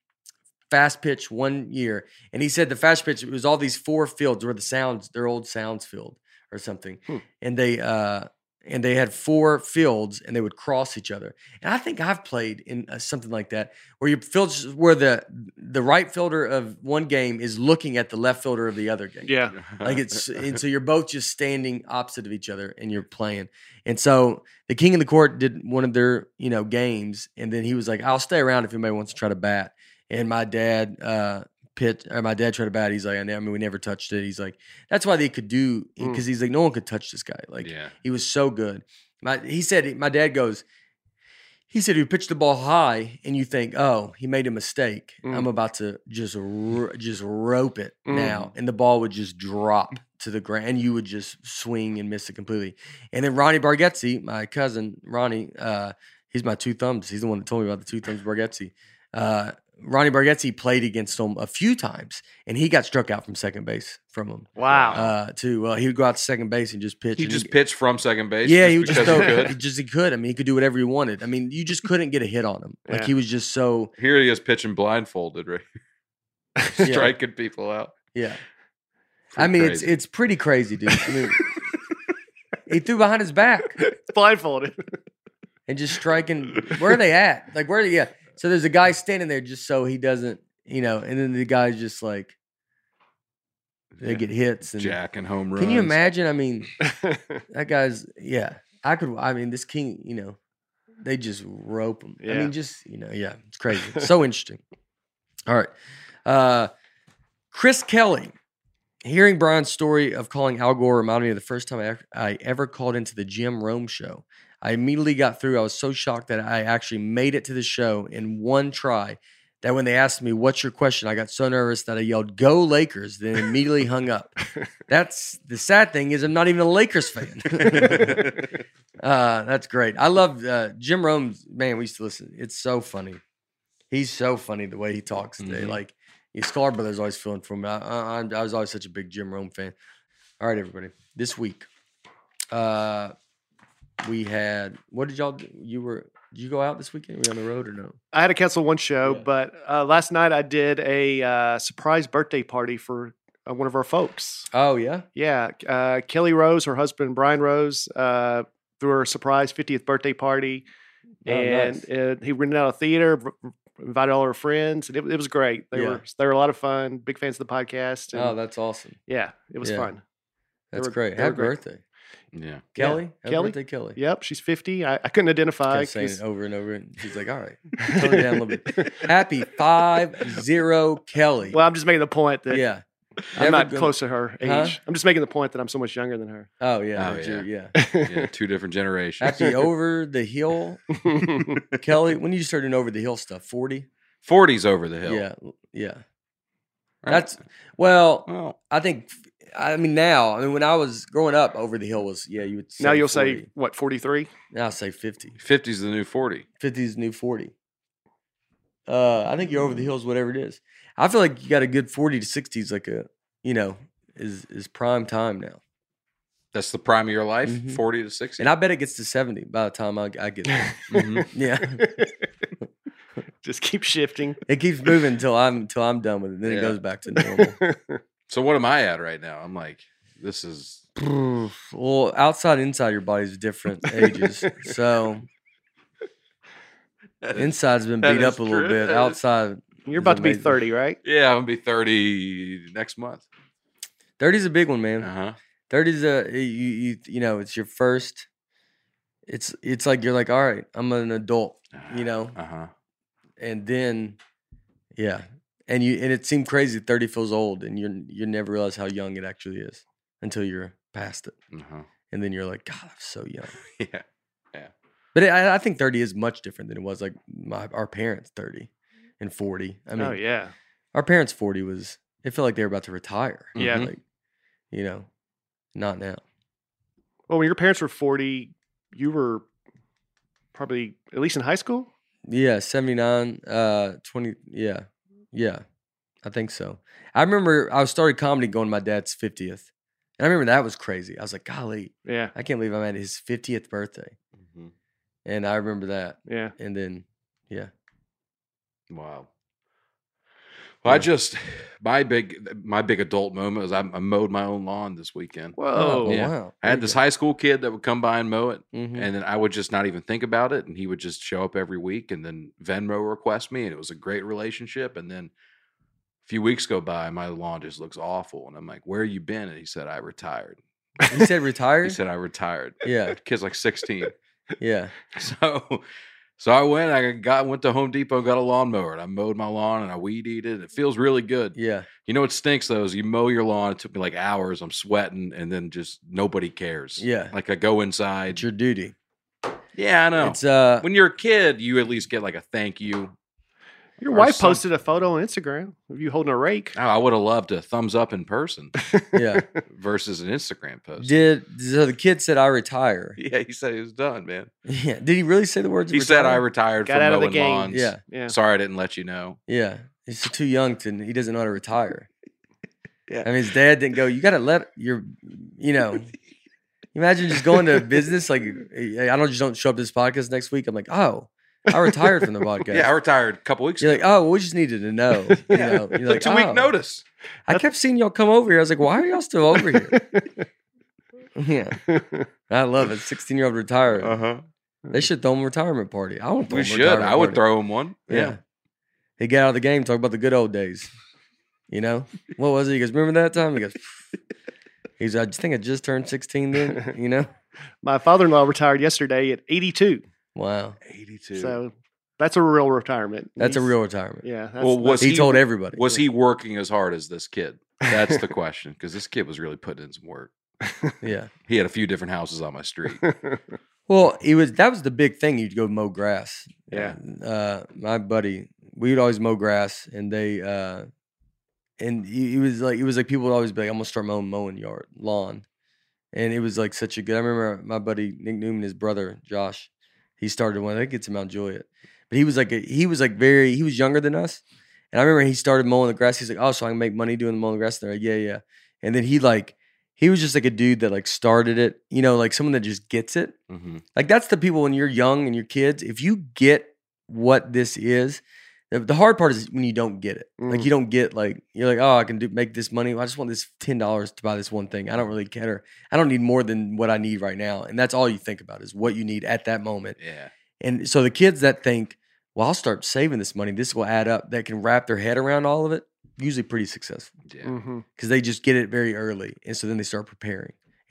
fast pitch one year, and he said the fast pitch, it was all these four fields where the sounds, their old sounds field or something, Hmm. and they uh and they had four fields and they would cross each other. And I think I've played in uh, something like that where your fields where the the right fielder of one game is looking at the left fielder of the other game. Yeah. Like it's and so you're both just standing opposite of each other and you're playing. And so the King of the Court did one of their, you know, games, and then he was like, I'll stay around if anybody wants to try to bat. And my dad uh pit or my dad tried to bat. He's like, I mean, we never touched it. He's like, that's why they could do because he's like, no one could touch this guy. Like yeah. he was so good. My he said my dad goes, he said he pitched the ball high and you think, oh, he made a mistake. Mm. I'm about to just ro- just rope it Mm. now. And the ball would just drop to the ground and you would just swing and miss it completely. And then Ronnie Bargetzi, my cousin Ronnie, uh, he's my two thumbs. He's the one that told me about the two thumbs Bargetzi. Uh, Ronnie Bargetzi played against him a few times, and he got struck out from second base from him. Wow. Uh, too. Well, he would go out to second base and just pitch. He and just pitched from second base. yeah, he would just because throw. he He, could. just he could. I mean, he could do whatever he wanted. I mean, you just couldn't get a hit on him. Like Yeah. he was just so. Here he is pitching blindfolded, right? Yeah. Striking people out. Yeah. Pretty I mean, it's crazy. it's pretty crazy, dude. I mean, he threw behind his back It's blindfolded. and just striking. Where are they at? Like where? Are they, yeah. So there's a guy standing there just so he doesn't, you know, and then the guy's just like they Yeah. get hits and. Jack and home runs. Can you imagine? I mean, that guy's yeah. I could. I mean, this King. You know, they just rope him. I Yeah. mean, just you know, yeah, it's crazy. So interesting. All right, uh, Chris Kelly. Hearing Brian's story of calling Al Gore reminded me of the first time I ever, I ever called into the Jim Rome show. I immediately got through. I was so shocked that I actually made it to the show in one try. That when they asked me, what's your question? I got so nervous that I yelled, go Lakers, then immediately hung up. That's the sad thing is I'm not even a Lakers fan. uh, that's great. I love uh, Jim Rome's, man, we used to listen. It's so funny. He's so funny the way he talks today. Mhm. Like, his Sklar Brothers always feeling for me. I, I, I was always such a big Jim Rome fan. All right, everybody. This week, uh, we had, what did y'all do? You were, did you go out this weekend? Were you on the road or no? I had to cancel one show, Yeah. but uh, last night I did a uh, surprise birthday party for uh, one of our folks. Oh, yeah? Yeah, uh, Kelly Rose, her husband Brian Rose, uh, threw her a surprise fiftieth birthday party, Oh, and nice. uh, he rented out a theater, v- v- invited all her friends, and it, it was great. They Yeah. were they were a lot of fun. Big fans of the podcast. And Oh, that's awesome. yeah, it was Yeah. fun. That's were- great. they were Happy great. birthday. Yeah. Kelly? Happy Kelly? birthday, Kelly. Yep, she's fifty. I, I couldn't identify. Kept saying 'cause- it over and over. And she's like, all right, tone it down a little bit. Happy five zero Kelly. Well, I'm just making the point that yeah. I'm Never not gonna- close to her age. Huh? I'm just making the point that I'm so much younger than her. Oh, yeah. Oh, that's yeah. your- yeah. Yeah. Two different generations. Happy over the hill. Kelly, when did you start doing over the hill stuff? forty? forty's over the hill. Yeah. Yeah. Right? That's, well, well, I think, I mean, now, I mean, when I was growing up, over the hill was, yeah, you would say Now you'll forty. say, what, forty-three? Now I'll say fifty. fifty's the new forty. fifty is the new forty. Uh, I think you're over the hills, whatever it is. I feel like you got a good forty to sixty is like a, you know, is is prime time now. That's the prime of your life, Mhm. forty to sixty. And I bet it gets to seventy by the time I, I get there. Mhm. Yeah. Just keep shifting. It keeps moving until I'm until I'm done with it. Then Yeah. it goes back to normal. So what am I at right now? I'm like, this is Well, outside, inside your body's different ages. So inside's been That beat up is a little true. bit. That is- Outside, You're about to be amazing. thirty, right? yeah, I'm gonna be thirty next month. thirty's a big one, man. Uh huh. thirty's a you you you know it's your first. It's it's like you're like, all right, I'm an adult, you know, Uh huh. and then yeah, and you and it seemed crazy. thirty feels old, and you you never realize how young it actually is until you're past it, Uh huh. and then you're like, God, I'm so young. Yeah. But it, I, I think thirty is much different than it was like my our parents thirty and forty. I mean, Oh, yeah. our parents forty was it felt like they were about to retire. Yeah. Mhm. Like, you know, not now. Well, when your parents were forty, you were probably at least in high school? Yeah, seventy-nine, uh, twenty. Yeah, yeah, I think so. I remember I started comedy going to my dad's fiftieth. And I remember that was crazy. I was like, golly, Yeah. I can't believe I'm at his fiftieth birthday. Mhm. And I remember that. Yeah. And then, yeah. Wow. Well, I Yeah. just my big my big adult moment was I, I mowed my own lawn this weekend. Whoa. Yeah. wow. I had this high school kid that would come by and mow it, Mm-hmm. and then I would just not even think about it, and he would just show up every week, and then Venmo request me, and it was a great relationship. And then a few weeks go by, my lawn just looks awful, and I'm like, "Where you been?" And he said, "I retired." He said retired? He said, "I retired." Yeah. Kid's like sixteen. Yeah. So, so I went. I got went to Home Depot, got a lawnmower, and I mowed my lawn and I weed eated. It feels really good. Yeah. You know what stinks though is you mow your lawn. It took me like hours. I'm sweating, and then just nobody cares. Yeah. Like I go inside. It's your duty. Yeah, I know. It's uh When you're a kid, you at least get like a thank you. Your Or wife some- posted a photo on Instagram of you holding a rake. Oh, I would have loved a thumbs up in person yeah. versus an Instagram post. Did so the kid said I retire. Yeah, he said he was done, man. Yeah. Did he really say the words He said I retire? retired Got from out of the mowing game. lawns. Yeah. Yeah. Sorry I didn't let you know. Yeah. He's too young to he doesn't know how to retire. Yeah. I mean his dad didn't go, you gotta let your you know. Imagine just going to business like hey, I don't just don't show up to this podcast next week. I'm like, oh, I retired from the podcast. Yeah, I retired a couple weeks You're ago. like, oh, we just needed to know. You know, you're like, two week oh. notice. I kept seeing y'all come over here. I was like, why are y'all still over here? Yeah, I love it. sixteen year old retired. huh. They should throw him a retirement party. I want to throw We him a should. retirement I would party. throw him one. Yeah. Yeah. He got out of the game, talk about the good old days. You know? What was it? He goes, remember that time? He goes, he's I just think I just turned sixteen then, you know? My father-in-law retired yesterday at eighty-two. Wow. eighty-two. So that's a real retirement. That's a He's- real retirement. Yeah. That's, Well, was He, he- told everybody. Was he working as hard as this kid? That's the question. Because this kid was really putting in some work. Yeah. He had a few different houses on my street. Well, he was that was the big thing. You'd go mow grass. Yeah. Uh, my buddy, we would always mow grass, and they uh, and he, he was like, it was like people would always be like, I'm gonna start my own mowing yard lawn, and it was like such a good. I remember my buddy Nick Newman, his brother Josh, he started one. I think it's Mount Juliet, but he was like a, he was like very he was younger than us, and I remember he started mowing the grass. He's like, oh, so I can make money doing the mowing the grass. And they're like, yeah, yeah, and then he like. He was just like a dude that like started it, you know, like someone that just gets it. hmm Like that's the people when you're young and you're kids. If you get what this is, the, the hard part is when you don't get it. Like Mm. you don't get like you're like, oh, I can do make this money. I just want this ten dollars to buy this one thing. I don't really care. I don't need more than what I need right now. And that's all you think about is what you need at that moment. Yeah. And so the kids that think, well, I'll start saving this money. This will add up. That can wrap their head around all of it. Usually pretty successful Yeah. Mhm. because they just get it very early, and so then they start preparing.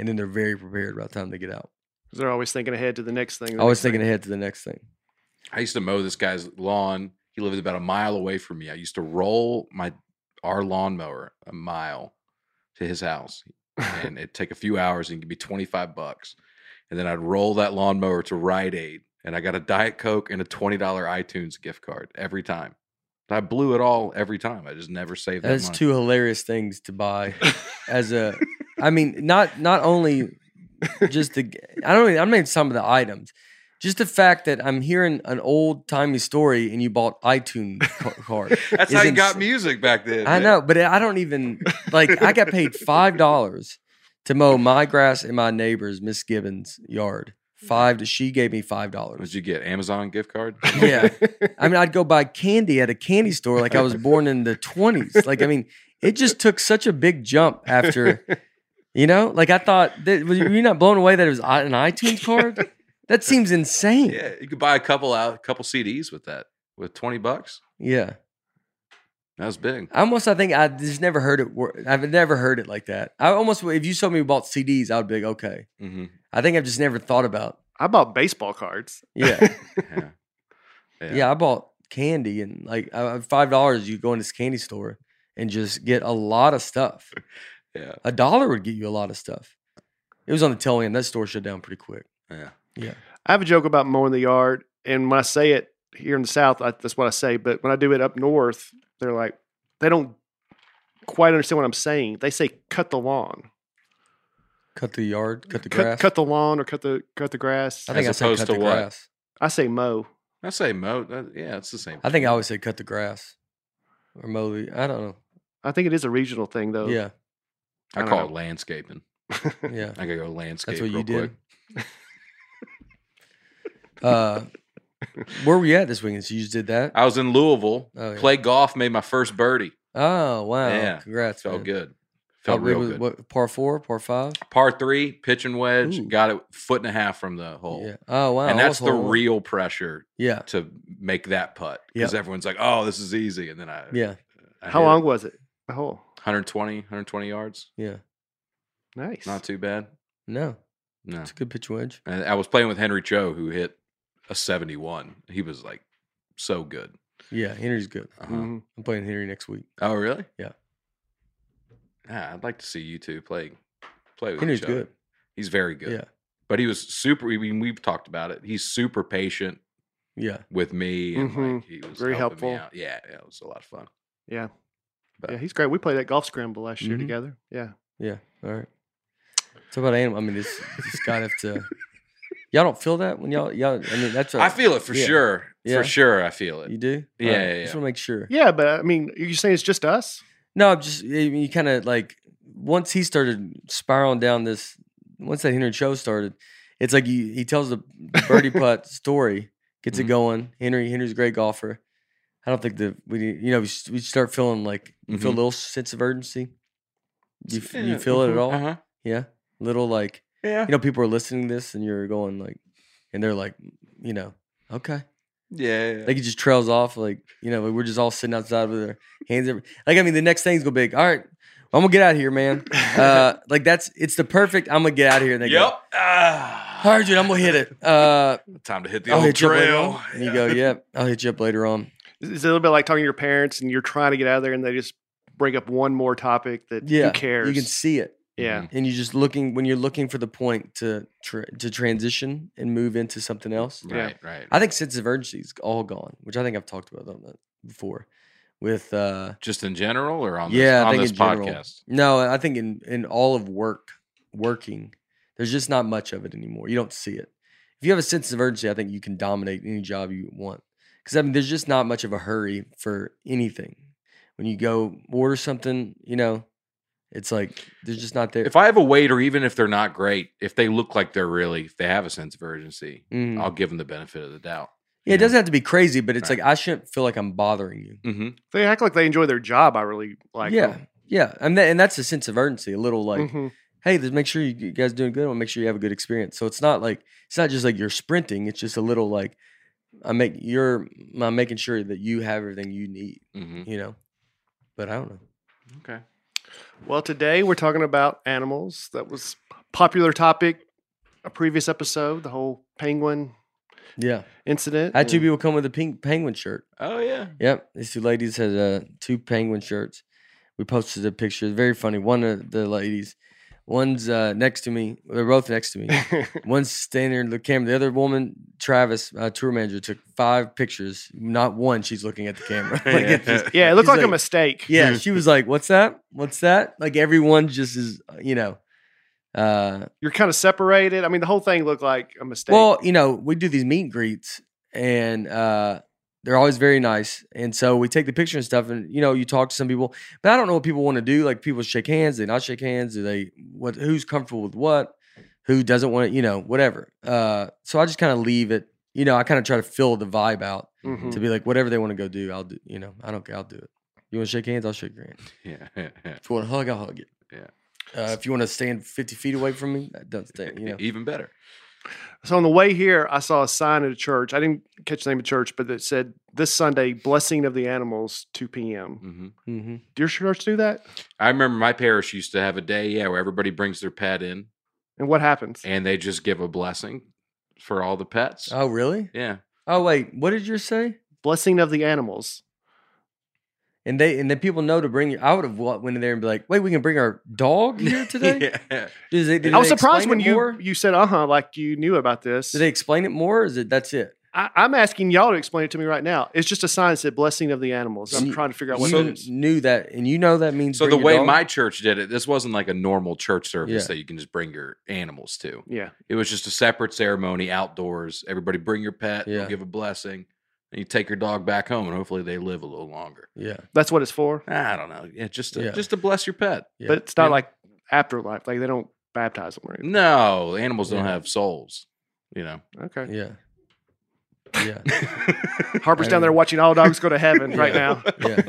and then they're very prepared by the time they get out. Because they're always thinking ahead to the next thing. the Always next thinking thing. ahead to the next thing. I used to mow this guy's lawn. He lived about a mile away from me. I used to roll my our lawnmower a mile to his house, and it'd take a few hours and it'd be twenty-five bucks. And then I'd roll that lawnmower to Rite Aid, and I got a Diet Coke and a twenty dollar iTunes gift card every time. I blew it all every time. I just never saved that That's money. two hilarious things to buy as a. I mean, not not only just the. I don't. Even, I mean, some of the items. Just the fact that I'm hearing an old timey story and you bought iTunes ca- card. That's is how you got ins- music back then. I man. know, but I don't even like. I got paid five dollars to mow my grass in my neighbor's Miss Gibbons' yard. Five. To, she gave me five What dollars. did you get? Amazon gift card? Yeah, I mean, I'd go buy candy at a candy store like I was born in the twenties. Like, I mean, it just took such a big jump after. You know, like I thought. That, were you not blown away that it was an iTunes card? That seems insane. Yeah, you could buy a couple out, couple C Ds with that, with twenty bucks. Yeah. That was big. I almost, I think I just never heard it. wor- I've never heard it like that. I almost, if you told me you bought C Ds, I would be like, okay. Mm-hmm. I think I've just never thought about. I bought baseball cards. Yeah, Yeah. yeah. I bought candy and like uh, five dollars. You go in this candy store and just get a lot of stuff. Yeah. A dollar would get you a lot of stuff. It was on the tail end. That store shut down pretty quick. Yeah. Yeah. I have a joke about mowing the yard, and when I say it here in the South, I, that's what I say. But when I do it up north, they're like, they don't quite understand what I'm saying. They say cut the lawn, Cut the yard, cut the cut, grass. cut the lawn, or cut the cut the grass. I think As I said opposed cut to the what? grass. I say mow. I say mow. that- Yeah, it's the same. I think I always say cut the grass or mow the. I don't know. I think it is a regional thing, though. Yeah, I I don't call know. it landscaping. yeah. I gotta go landscape. That's what you real did. quick. Uh, where were you at this weekend? So you just did that? I was in Louisville, Oh, yeah. played golf, made my first birdie. Oh wow! Yeah. Congrats, Felt man. good. How Felt big real was- good. What, par four, par five? Par three, pitch and wedge, Ooh. got it foot and a half from the hole. Yeah. Oh wow! and that's almost the hole in one. real pressure Yeah, to make that putt because Yep. everyone's like, "Oh, this is easy," and then I, yeah, I How hit long it. was it? The hole. one hundred twenty, one hundred twenty yards. yeah. Nice. Not too bad. No, No, it's a good pitch wedge. and I was playing with Henry Cho, who hit a seventy-one. He was like so good. Yeah, Henry's good. Uh-huh. Mhm. I'm playing Henry next week. Oh, really? Yeah. Yeah, I'd like to see you two play play with Henry's each other. good. He's very good. Yeah, But he was super. I mean, we've talked about it. He's super patient yeah. with me, and Mhm. like he was Very helping me helpful. out. Yeah, yeah, it was a lot of fun. Yeah. But Yeah, he's great. We played at golf scramble last year Mhm. together. Yeah. Yeah. All right. So about animal. I mean, this this gotta have to. Y'all don't feel that when y'all y'all. I mean, that's. A, I feel it for yeah. sure. Yeah. For sure, I feel it. You do. Yeah, All right. yeah, Just yeah. want to make sure. Yeah, but I mean, you're saying it's just us? No, I'm just I mean, you kind of like once he started spiraling down this. Once that Henry show started, it's like he he tells the birdie putt story, gets Mhm. it going. Henry Henry's a great golfer. I don't think that we you know we, s- we start feeling like you feel a Mhm. little sense of urgency. You f- you Yeah, feel it at mhm, all? Uh-huh. Yeah, little like Yeah. you know people are listening to this and you're going like, and they're like, you know, okay. Yeah. yeah. Like it just trails off, like you know, we're just all sitting outside with our hands. Every, like I mean, the next thing's gonna be, all right, I'm gonna get out of here, man. Uh, like that's it's the perfect. I'm gonna get out of here. And they yep. go, Ah. all right, dude, I'm gonna hit it. Uh, Time to hit the I'll old hit you up later trail. on. And you go, yep, I'll hit you up later on. It's a little bit like talking to your parents and you're trying to get out of there and they just bring up one more topic that Yeah, who cares? you can see it, yeah. and you're just looking when you're looking for the point to tra- to transition and move into something else. Right, right. I think sense of urgency is all gone, which I think I've talked about on that before. With uh, Just in general, or on this, yeah, I on think this in general. podcast. No, I think in in all of work, working, there's just not much of it anymore. You don't see it. If you have a sense of urgency, I think you can dominate any job you want. Because I mean, there's just not much of a hurry for anything. When you go order something, you know, it's like there's just not there. If I have a waiter, even if they're not great, if they look like they're really, if they have a sense of urgency, Mhm. I'll give them the benefit of the doubt. Yeah, it doesn't have to be crazy, but it's Right. like I shouldn't feel like I'm bothering you. Mm-hmm. They act like they enjoy their job. I really like yeah, them. yeah, and that, and that's a sense of urgency. A little like, Mhm. hey, let's make sure you you guys doing good. I want to make sure you have a good experience. So it's not like it's not just like you're sprinting. It's just a little like I make you're I'm making sure that you have everything you need. Mm-hmm. You know, but I don't know. Okay. Well, today we're talking about animals. That was popular topic, a previous episode, the whole penguin Yeah. incident. I had two and- people come with a pink penguin shirt. Oh yeah. Yep. These two ladies had uh, two penguin shirts. We posted a picture. Very funny. One of the ladies, one's uh, next to me. They're both next to me. One's standing there in the camera. The other woman, Travis, uh, tour manager, took five pictures. Not one. She's looking at the camera. Like, it's just- yeah, it looked she's like, a mistake. yeah. She was like, "What's that? What's that?" Like everyone just is, you know. Uh, You're kind of separated. I mean, the whole thing looked like a mistake. well, you know, we do these meet and greets, and uh, they're always very nice. And so we take the picture and stuff, and you know, you talk to some people, but I don't know what people want to do. Like people shake hands, they not shake hands. Do they? What? Who's comfortable with what? Who doesn't want to? You know, whatever. Uh, so I just kind of leave it. You know, I kind of try to fill the vibe out Mhm. to be like, whatever they want to go do, I'll do. You know, I don't care. I'll do it. You want to shake hands? I'll shake your hand. Yeah. Yeah. yeah. If you want to hug, I'll hug you. Yeah. Uh, if you want to stand fifty feet away from me, don't stand. You know. Even better. So on the way here, I saw a sign at a church. I didn't catch the name of the church, but it said this Sunday, blessing of the animals, two p.m. hmm Mm-hmm. Do your church do that? I remember my parish used to have a day, yeah, where everybody brings their pet in And what happens? and they just give a blessing for all the pets. Oh, really? Yeah. Oh, wait. What did you say? Blessing of the animals. And they and then people know to bring. I would have wa- went in there and be like, "Wait, we can bring our dog here today." yeah. Does they, did I was they surprised explain when it you more? you said, uh huh, like you knew about this. Did they explain it more? Or is it that's it? I, I'm asking y'all to explain it to me right now. It's just a sign that said blessing of the animals. I'm You- trying to figure out what you it is. knew that, and you know that means. So bring the your way dog? my church did it, this wasn't like a normal church service Yeah. that you can just bring your animals to. Yeah. It was just a separate ceremony outdoors. Everybody bring your pet, Yeah. you'll give a blessing, and you take your dog back home, and hopefully they live a little longer. yeah, That's what it's for. I don't know. Yeah, just to, Yeah. just to bless your pet. yeah. But it's not Yeah. like afterlife. Like they don't baptize them or anything. No, animals don't Yeah. have souls. You know. Okay. yeah, yeah, Harper's I down there mean- watching all dogs go to heaven right Yeah. now. yeah.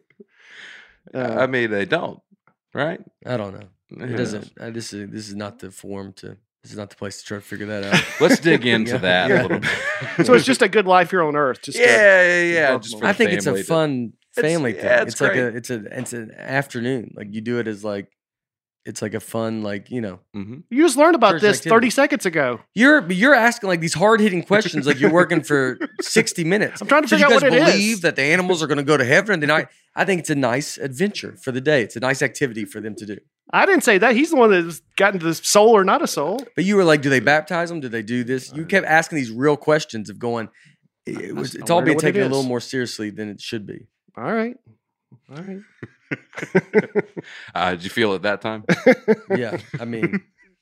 Uh, I mean, they don't, right? I don't know. It Yeah. doesn't. I, this is this is not the forum to. This is not the place to try to figure that out. Let's dig into Yeah. that Yeah. a little bit. so it's just a good life here on earth. Just to- yeah, yeah, yeah. love Just them. for I the think it's a family to- fun It's- family yeah, thing. it's It's, like great. a it's a it's an afternoon. Like you do it as like it's like a fun like you know. Mhm. you just learned about Church this activity. thirty seconds ago. You're but you're asking like these hard hitting questions like you're working for sixty minutes. I'm trying to So figure you out guys what it believe is. that the animals are going to go to heaven and then I I think it's a nice adventure for the day. It's a nice activity for them to do. I didn't say that. He's the one that's gotten to the soul or not a soul. But you were like, do they baptize them? Do they do this? You kept asking these real questions of going. It was, I it's all wonder being what it taken a is. little more seriously than it should be. All right. All right. Uh, did you feel it that time? Yeah, I mean,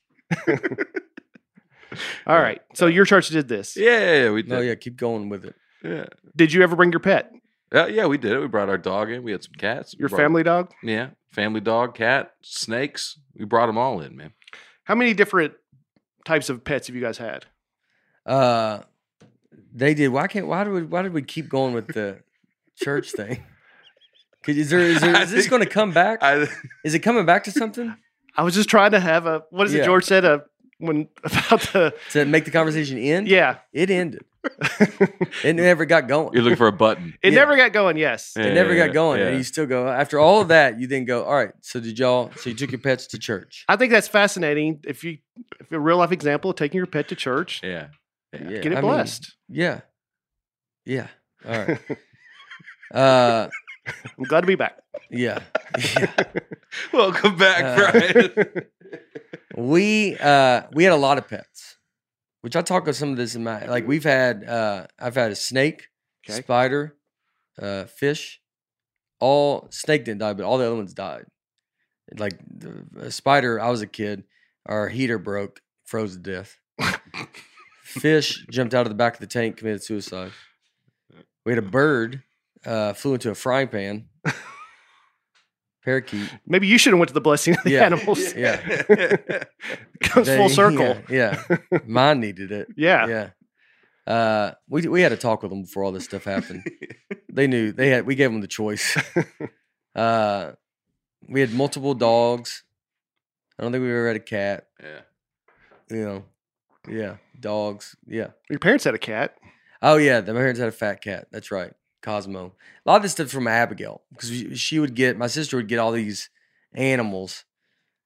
All right. So your church did this. yeah, yeah, yeah, we did. no, yeah, keep going with it. yeah. Did you ever bring your pet? Uh, yeah, we did it. We brought our dog in. We had some cats. We Your brought- family dog? Yeah, family dog, cat, snakes. We brought them all in, man. How many different types of pets have you guys had? Uh, they did. Why can't? Why do we? Why did we keep going with the church thing? 'Cause Is there? Is, there, I is this think- going to come back? I, Is it coming back to something I was just trying to have a what is it Yeah. George said uh, when about the to make the conversation end? yeah. it ended. It never got going. you're looking for a button. It Yeah. never got going, yes. Yeah. It never got going, yeah. and you still go after all of that. You then go, all right. So did y'all? So you took your pets to church? I think that's fascinating. If you if a real life example of taking your pet to church, Yeah. Yeah. Yeah, get it I mean, blessed. yeah, yeah. All right. Uh, I'm glad to be back. yeah. yeah. Welcome back, Uh, Brian. We uh we had a lot of pets, which I talk about some of this in my like we've had uh I've had a snake, Okay. spider, uh fish. All snake didn't die, but all the other ones died. Like the a spider, I was a kid. Our heater broke, froze to death. Fish jumped out of the back of the tank, committed suicide. We had a bird, uh, flew into a frying pan. Parakeet. Maybe you should have went to the blessing of the Yeah. animals. Yeah. Comes They- full circle. Yeah, yeah. Mine needed it. Yeah. Yeah. Uh, we we had to talk with them before all this stuff happened. They knew they had. We gave them the choice. Uh, we had multiple dogs. I don't think we ever had a cat. yeah. You know, yeah, dogs. Yeah. Your parents had a cat. Oh yeah, the my parents had a fat cat. That's right, Cosmo. A lot of this stuff from Abigail because she would get my sister would get all these animals,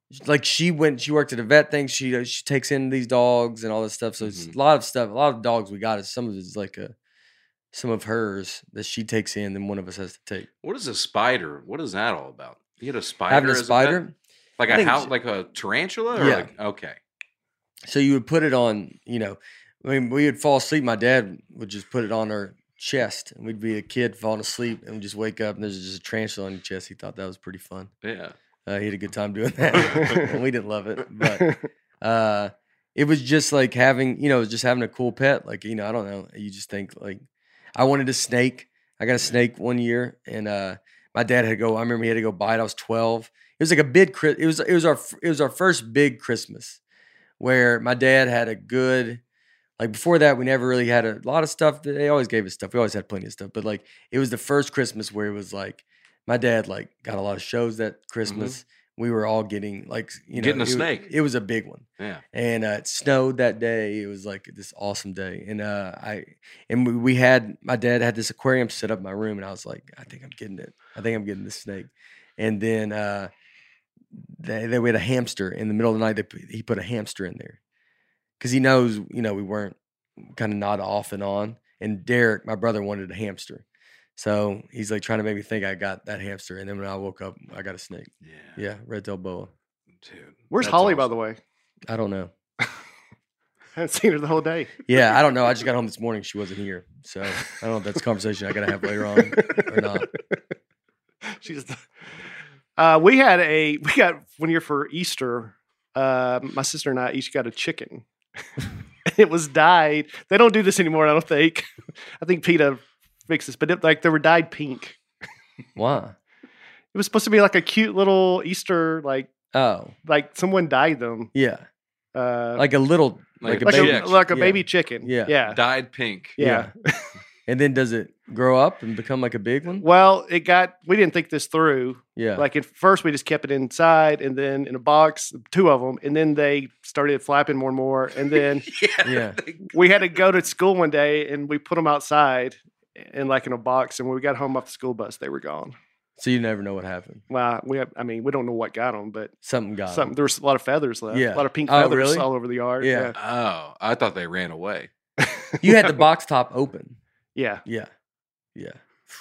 like she went, she worked at a vet thing. She uh, she takes in these dogs and all this stuff. So it's Mhm. a lot of stuff. A lot of dogs we got is some of it is like a some of hers that she takes in, and one of us has to take. What is a spider? What is that all about? You had a spider. Having a as pet? spider. like I a think how, it's- like a tarantula, or Yeah. like okay. So you would put it on, you know, I mean, we would fall asleep. My dad would just put it on her chest, and we'd be a kid falling asleep, and we'd just wake up, and there's just a tarantula on your chest. He thought that was pretty fun. Yeah. Uh, he had a good time doing that. And we didn't love it, but uh, it was just like having, you know, it was just having a cool pet. Like, you know, I don't know. You just think like, I wanted a snake. I got a snake one year, and uh, my dad had to go. I remember he had to go buy it. I was twelve. It was like a big. Chri- It was it was our it was our first big Christmas, where my dad had a good. Like before that, we never really had a lot of stuff. They always gave us stuff. We always had plenty of stuff, but like it was the first Christmas where it was like my dad like got a lot of shows that Christmas. We were all getting like you know Getting a it, snake. It was a big one. Yeah. And uh, it snowed that day. It was like this awesome day, and uh, I and we, we had my dad had this aquarium set up in my room, and I was like, I think I'm getting it. I think I'm getting this snake. And then uh, they, they we had a hamster in the middle of the night. They put, he put a hamster in there because he knows you know we weren't kind of not off and on. And Derek, my brother, wanted a hamster, so he's like trying to make me think I got that hamster. And then when I woke up, I got a snake. Yeah. Yeah, red-tailed boa. Dude. Where's that's Holly, by awesome. the way? I don't know. I haven't seen her the whole day. Yeah, I don't know. I just got home this morning. She wasn't here. So I don't know if that's a conversation I got to have later on or not. She just. Uh, we had a we got one year for Easter. Uh, my sister and I each got a chicken. It was dyed. They don't do this anymore. I don't think. I think PETA fixed this, but it, like they were dyed pink. Why? It was supposed to be like a cute little Easter, like Oh, like someone dyed them. yeah. Uh, Like a little, Like like, a a like baby. a, chick. like a Yeah. baby chicken. Yeah. yeah, Dyed pink. yeah. And then does it grow up and become like a big one? Well, it got. We didn't think this through. Yeah. Like at first, we just kept it inside, and then in a box, two of them, and then they started flapping more and more, and then Yeah. we had to go to school one day, and we put them outside, in like in a box, and when we got home off the school bus, they were gone. So you never know what happened. Well, we have, I mean, we don't know what got them, but Something got something. them. There was a lot of feathers left. Yeah. A lot of pink Oh, feathers really? all over the yard. Yeah. Oh, I thought they ran away. You had the box top open. yeah, Yeah. Yeah.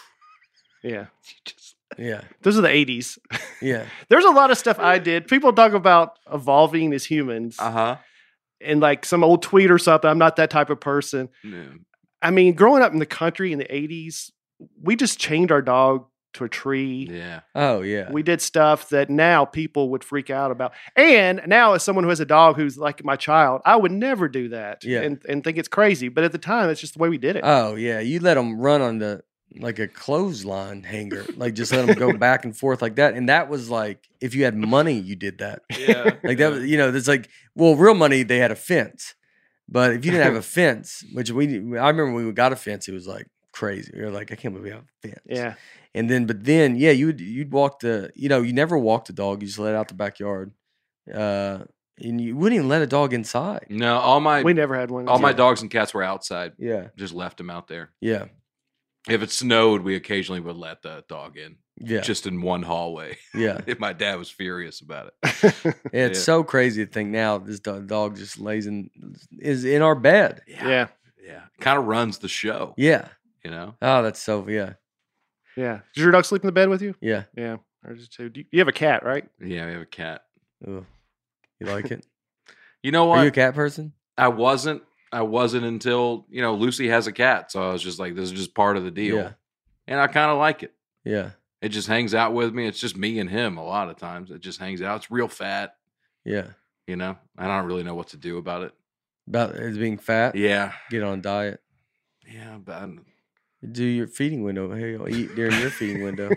yeah. Yeah. Those are the eighties. Yeah. There's a lot of stuff I did. People talk about evolving as humans, Uh huh. and like some old tweet or something. I'm not that type of person. Yeah. I mean, growing up in the country in the eighties, we just chained our dog to a tree. Yeah. Oh, yeah. We did stuff that now people would freak out about. And now, as someone who has a dog who's like my child, I would never do that Yeah. and, and think it's crazy. But at the time, that's just the way we did it. Oh, yeah. You let them run on the, like a clothesline hanger. Like just let them go back and forth like that. And that was like, if you had money, you did that. Yeah. Like that was, you know, there's like, well, real money, they had a fence. But if you didn't have a fence, which we, I remember when we got a fence, it was like crazy. We were like, I can't believe we have a fence. Yeah. And then, but then, yeah, you would, you'd walk the, you know, you never walked the dog. You just let it out the backyard. Uh, and you wouldn't even let a dog inside. No, all my We never had one. all my Yeah. dogs and cats were outside. Yeah. Just left them out there. Yeah. If it snowed, we occasionally would let the dog in, Yeah. just in one hallway. yeah. If my dad was furious about it. It's Yeah. so crazy to think now this do- dog just lays in, is in our bed. yeah. Yeah. Kind of runs the show. Yeah. You know? Oh, that's so, yeah. Yeah. Does your dog sleep in the bed with you? Yeah. Yeah. Or just two. Do You you have a cat, right? Yeah, we have a cat. Ugh. You like it? You know Are you a what? cat person? I wasn't. I wasn't until, you know, Lucy has a cat. So I was just like, this is just part of the deal. Yeah. And I kind of like it. Yeah. It just hangs out with me. It's just me and him a lot of times. It just hangs out. It's real fat, Yeah. you know? I don't really know what to do about it. About it being fat. Yeah. Get on a diet. Yeah, but I'm- Do your feeding window. Here, you'll eat during your feeding window.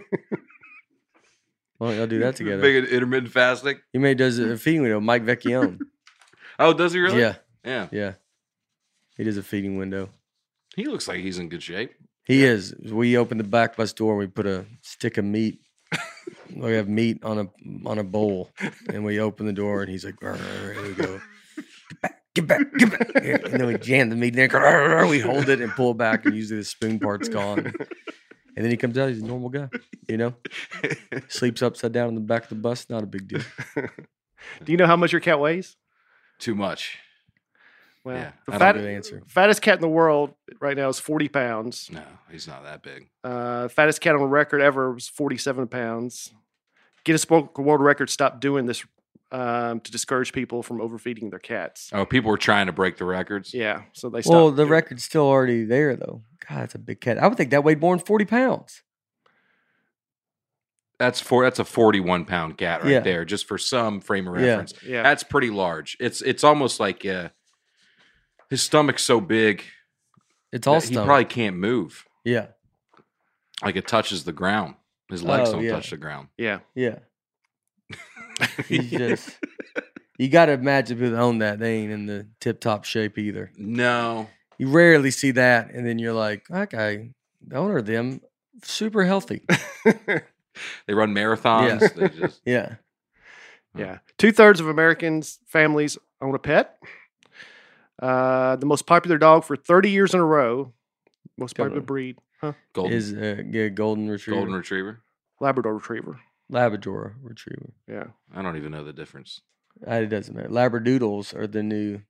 Why don't y'all do that together? Big intermittent fasting. He may does a feeding window. Mike Vecchione. Oh, does he really? Yeah. Yeah. Yeah. He does a feeding window. He looks like he's in good shape. He is. We open the back bus door and we put a stick of meat. We have meat on a on a bowl, and we open the door, and he's like, "Arr, arr," and we go, "Get back, get back, get back!" And then we jam the meat in there. "Arr, arr," we hold it and pull it back, and usually the spoon part's gone. And then he comes out. He's a normal guy, you know. Sleeps upside down in the back of the bus. Not a big deal. Do you know how much your cat weighs? Too much. Well, Yeah, the I fat, don't know the answer. fattest cat in the world right now is forty pounds. No, he's not that big. Uh, fattest cat on record ever was forty-seven pounds. Guinness Book of World Records stopped doing this um, to discourage people from overfeeding their cats. Oh, people were trying to break the records. Yeah, so they stopped. Well, the doing it. record's still already there, though. God, that's a big cat. I would think that weighed more than forty pounds. That's for that's a forty-one pound cat right Yeah. there, just for some frame of Yeah. reference. Yeah, That's pretty large. It's it's almost like uh, his stomach's so big It's all that he stomach. probably can't move. Yeah, Like it touches the ground. His legs Oh, don't yeah. touch the ground. yeah. yeah. He's just. You got to imagine people that own that. They ain't in the tip top shape either. No. You rarely see that, and then you're like, okay, the owner of them super healthy. They run marathons. Yeah. They just Yeah. Yeah. Two thirds of Americans' families own a pet. Uh, the most popular dog for thirty years in a row, most Go popular on. breed, huh? golden, Is uh, yeah, golden retriever, golden retriever. Labrador Retriever. Labrador retriever. Yeah. I don't even know the difference. Uh, It doesn't matter. Labradoodles are the new,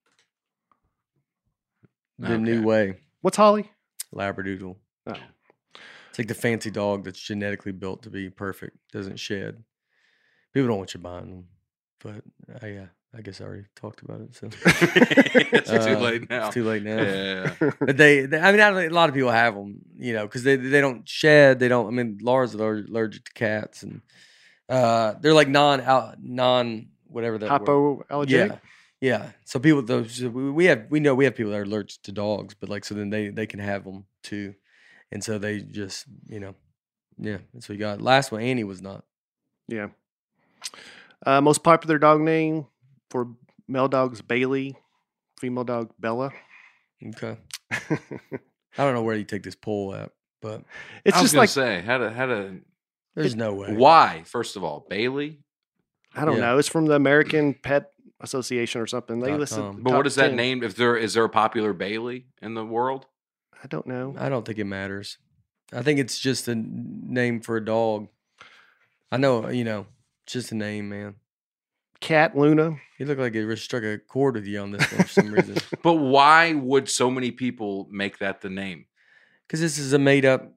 the new Okay. way. What's Holly? Labradoodle. Oh. It's like the fancy dog that's genetically built to be perfect, doesn't shed. People don't want you buying them, but I, uh, I guess I already talked about it. So It's too Uh, late now. It's too late now. Yeah, yeah. But they, they, I mean, I don't, a lot of people have them, you know, because they they don't shed. They don't. I mean, Laura's aller- allergic to cats, and uh, they're like non al- non whatever that word. Hypoallergenic? Yeah, yeah. So people, those we we have, we know we have people that are allergic to dogs, but like, so then they they can have them too, and so they just, you know, yeah. That's what you got. Last one, Annie was not. Yeah. Uh, most popular dog name for male dogs, Bailey. Female dog, Bella. Okay. I don't know where you take this poll at, but It's I was just gonna like, say how to how to there's no way. why first of all Bailey. I don't Yeah. know. It's from the American Pet Association or something. They Dot listed. com. the But top what is that ten. name? If there is there a popular Bailey in the world? I don't know. I don't think it matters. I think it's just a n- name for a dog. I know, you know, it's just a name, man. Cat Luna. You look like it struck a chord with you on this one for some reason. But why would so many people make that the name? Because this is a made up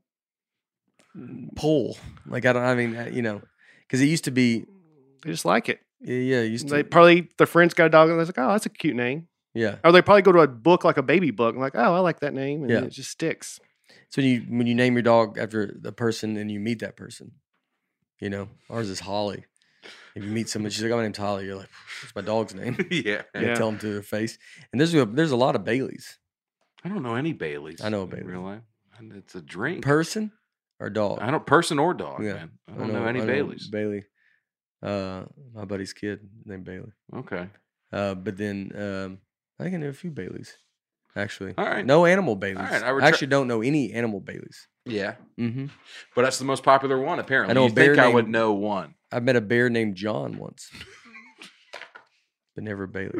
poll. Like, I don't, I mean, uh, you know, because it used to be, They just like it. yeah, yeah, it used to, They probably their friends got a dog and they're like, oh, that's a cute name. yeah. Or they probably go to a book like a baby book and like, oh, I like that name, and Yeah. it just sticks. So when you, when you name your dog after the person and you meet that person, you know, ours is Holly. If you meet someone, she's like, oh, my name's Holly. You're like, it's my dog's name. Yeah. And Yeah. tell them to their face. And there's a, there's a lot of Baileys. I don't know any Baileys. I know a in Bailey. real life. And it's a drink. Person or dog? I don't person or dog, Yeah. man. I don't know, any I Baileys. Bailey. Uh, my buddy's kid named Bailey. Okay. Uh, but then um, I think I know a few Baileys. Actually, All right. no animal Baileys. right, I I, would try- actually don't know any animal Baileys. Yeah. Mm-hmm. But that's the most popular one, apparently. I know you a bear think I would named- know one. I met a bear named John once, but never a Bailey.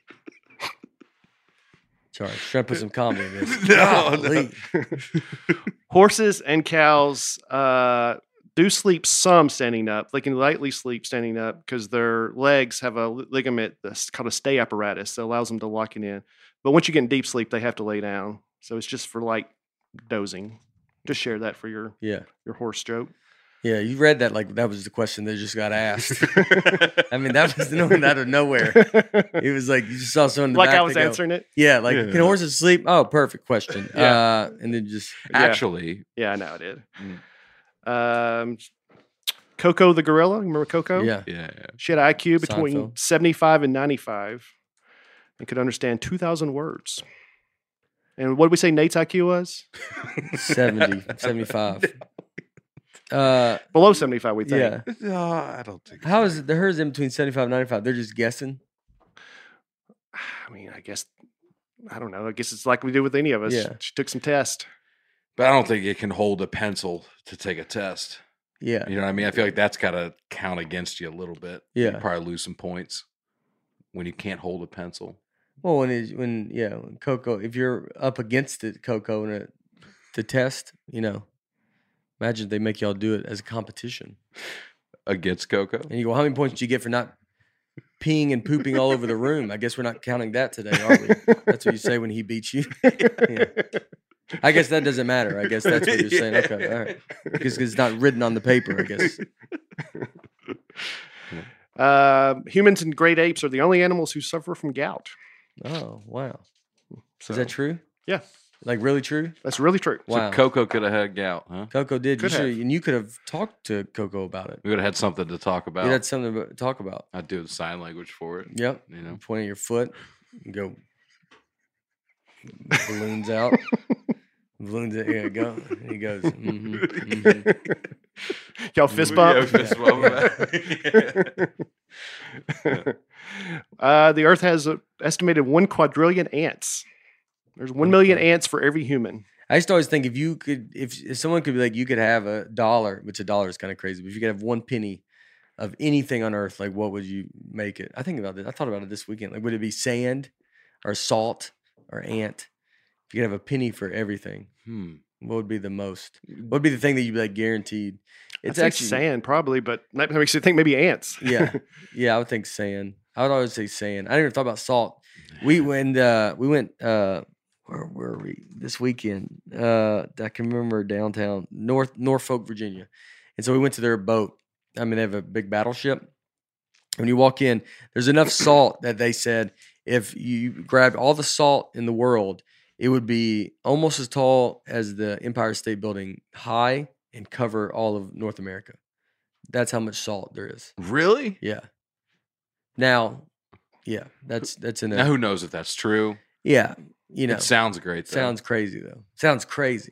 Sorry, trying to put some comedy in this. No, Golly. Horses and cows uh, do sleep some standing up. They can lightly sleep standing up because their legs have a li- ligament that's called a stay apparatus that allows them to lock it in. But once you get in deep sleep, they have to lay down. So it's just for light dozing. Just share that for your, Yeah, your horse joke. yeah. You read that like that was the question that just got asked. I mean, that was no out of nowhere. It was like you just saw someone in the like back I was that go, answering it. Yeah, like Yeah. can horses sleep? Oh, perfect question. Yeah. Uh, and then just Yeah. Actually, Yeah, I know I did. Mm. Um, Coco the gorilla. Remember Coco? yeah, yeah, yeah. She had an I Q between Seinfeld. seventy-five and ninety-five and could understand two thousand words. And what did we say Nate's I Q was? seventy, seventy-five. Uh, Below seventy-five, we think. yeah. No, I don't think. How is it? The hers in between seventy-five and ninety-five. They're just guessing. I mean, I guess, I don't know. I guess it's like we do with any of us. Yeah. She took some tests. But I don't think it can hold a pencil to take a test. Yeah, You know what I mean? I feel like that's got to count against you a little bit. Yeah. You probably lose some points when you can't hold a pencil. Well, when it, when yeah, when Coco, if you're up against it, Coco, in a to test, you know, imagine they make y'all do it as a competition, Against Coco? and you go, how many points did you get for not peeing and pooping all over the room. I guess we're not counting that today, are we? That's what you say when he beats you. Yeah. I guess that doesn't matter. I guess that's what you're saying. Okay, all right. Because it's not written on the paper, I guess. Uh, humans and great apes are the only animals who suffer from gout. Oh, wow. So, Is that true? Yeah, Like really true? that's really true. Wow. So Coco could have had gout, huh? Coco did. Could you should, have. and you could have talked to Coco about it. We would have had something to talk about. You had something to talk about. I'd do the sign language for it. Yep. You know. Point at your foot and go balloons out. Balloons out. Here you go. And he goes, mm-hmm, mm-hmm. Y'all fist bump. Yeah, fist bump. uh, the Earth has an estimated one quadrillion ants. There's one million ants for every human. I used to always think if you could, if, if someone could be like, you could have a dollar, which a dollar is kind of crazy, but if you could have one penny of anything on earth, like what would you make it? I think about it. I thought about it this weekend. Like, would it be sand or salt or ant? If you could have a penny for everything, Hmm. what would be the most? What would be the thing that you'd be like guaranteed? It's It's actually sand, probably, but that makes you think maybe ants. Yeah, yeah. I would think sand. I would always say sand. I never thought about salt. We went. Uh, we went. Uh, where were we this weekend? Uh, I can remember downtown North Norfolk, Virginia, and so we went to their boat. I mean, they have a big battleship. When you walk in, there's enough salt that they said if you grabbed all the salt in the world, it would be almost as tall as the Empire State Building high and cover all of North America. That's how much salt there is. Really? Yeah. Now, yeah, that's that's in Now a who knows if that's true? yeah. You know, It sounds great. Though. sounds crazy though. Sounds crazy.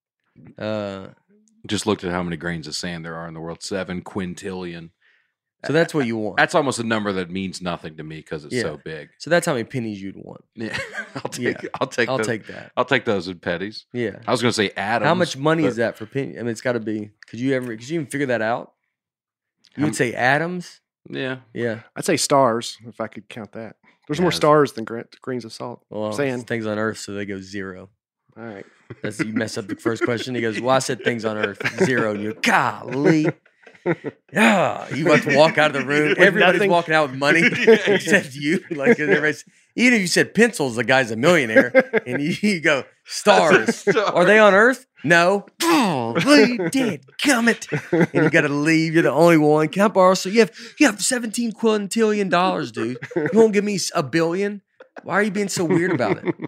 Uh, Just looked at how many grains of sand there are in the world. Seven quintillion. so that's what you want. That's almost a number that means nothing to me because it's Yeah. so big. So that's how many pennies you'd want. Yeah, I'll take. Yeah. I'll take. I'll those. take that. I'll take those in pennies. Yeah. I was going to say atoms. How much money but is that for penny? I mean, it's got to be. Could you ever? Could you even figure that out? You How would say atoms. Yeah. Yeah. I'd say stars, if I could count that. There's Yeah, more that's- stars than gra- grains of salt. Well, Sand. things on Earth, so they go zero. All right. That's you mess up the first question. He goes, "Well, I said things on Earth zero." And you go, golly. Yeah, you about to walk out of the room. With Everybody's nothing. walking out with money except you. Like everybody's, even if you said pencils, the guy's a millionaire, and you, you go stars. Are they on Earth? No. Oh, dead gummit. And you got to leave. You're the only one. Can I borrow? So you have you have seventeen quintillion dollars, dude. You won't give me a billion? Why are you being so weird about it?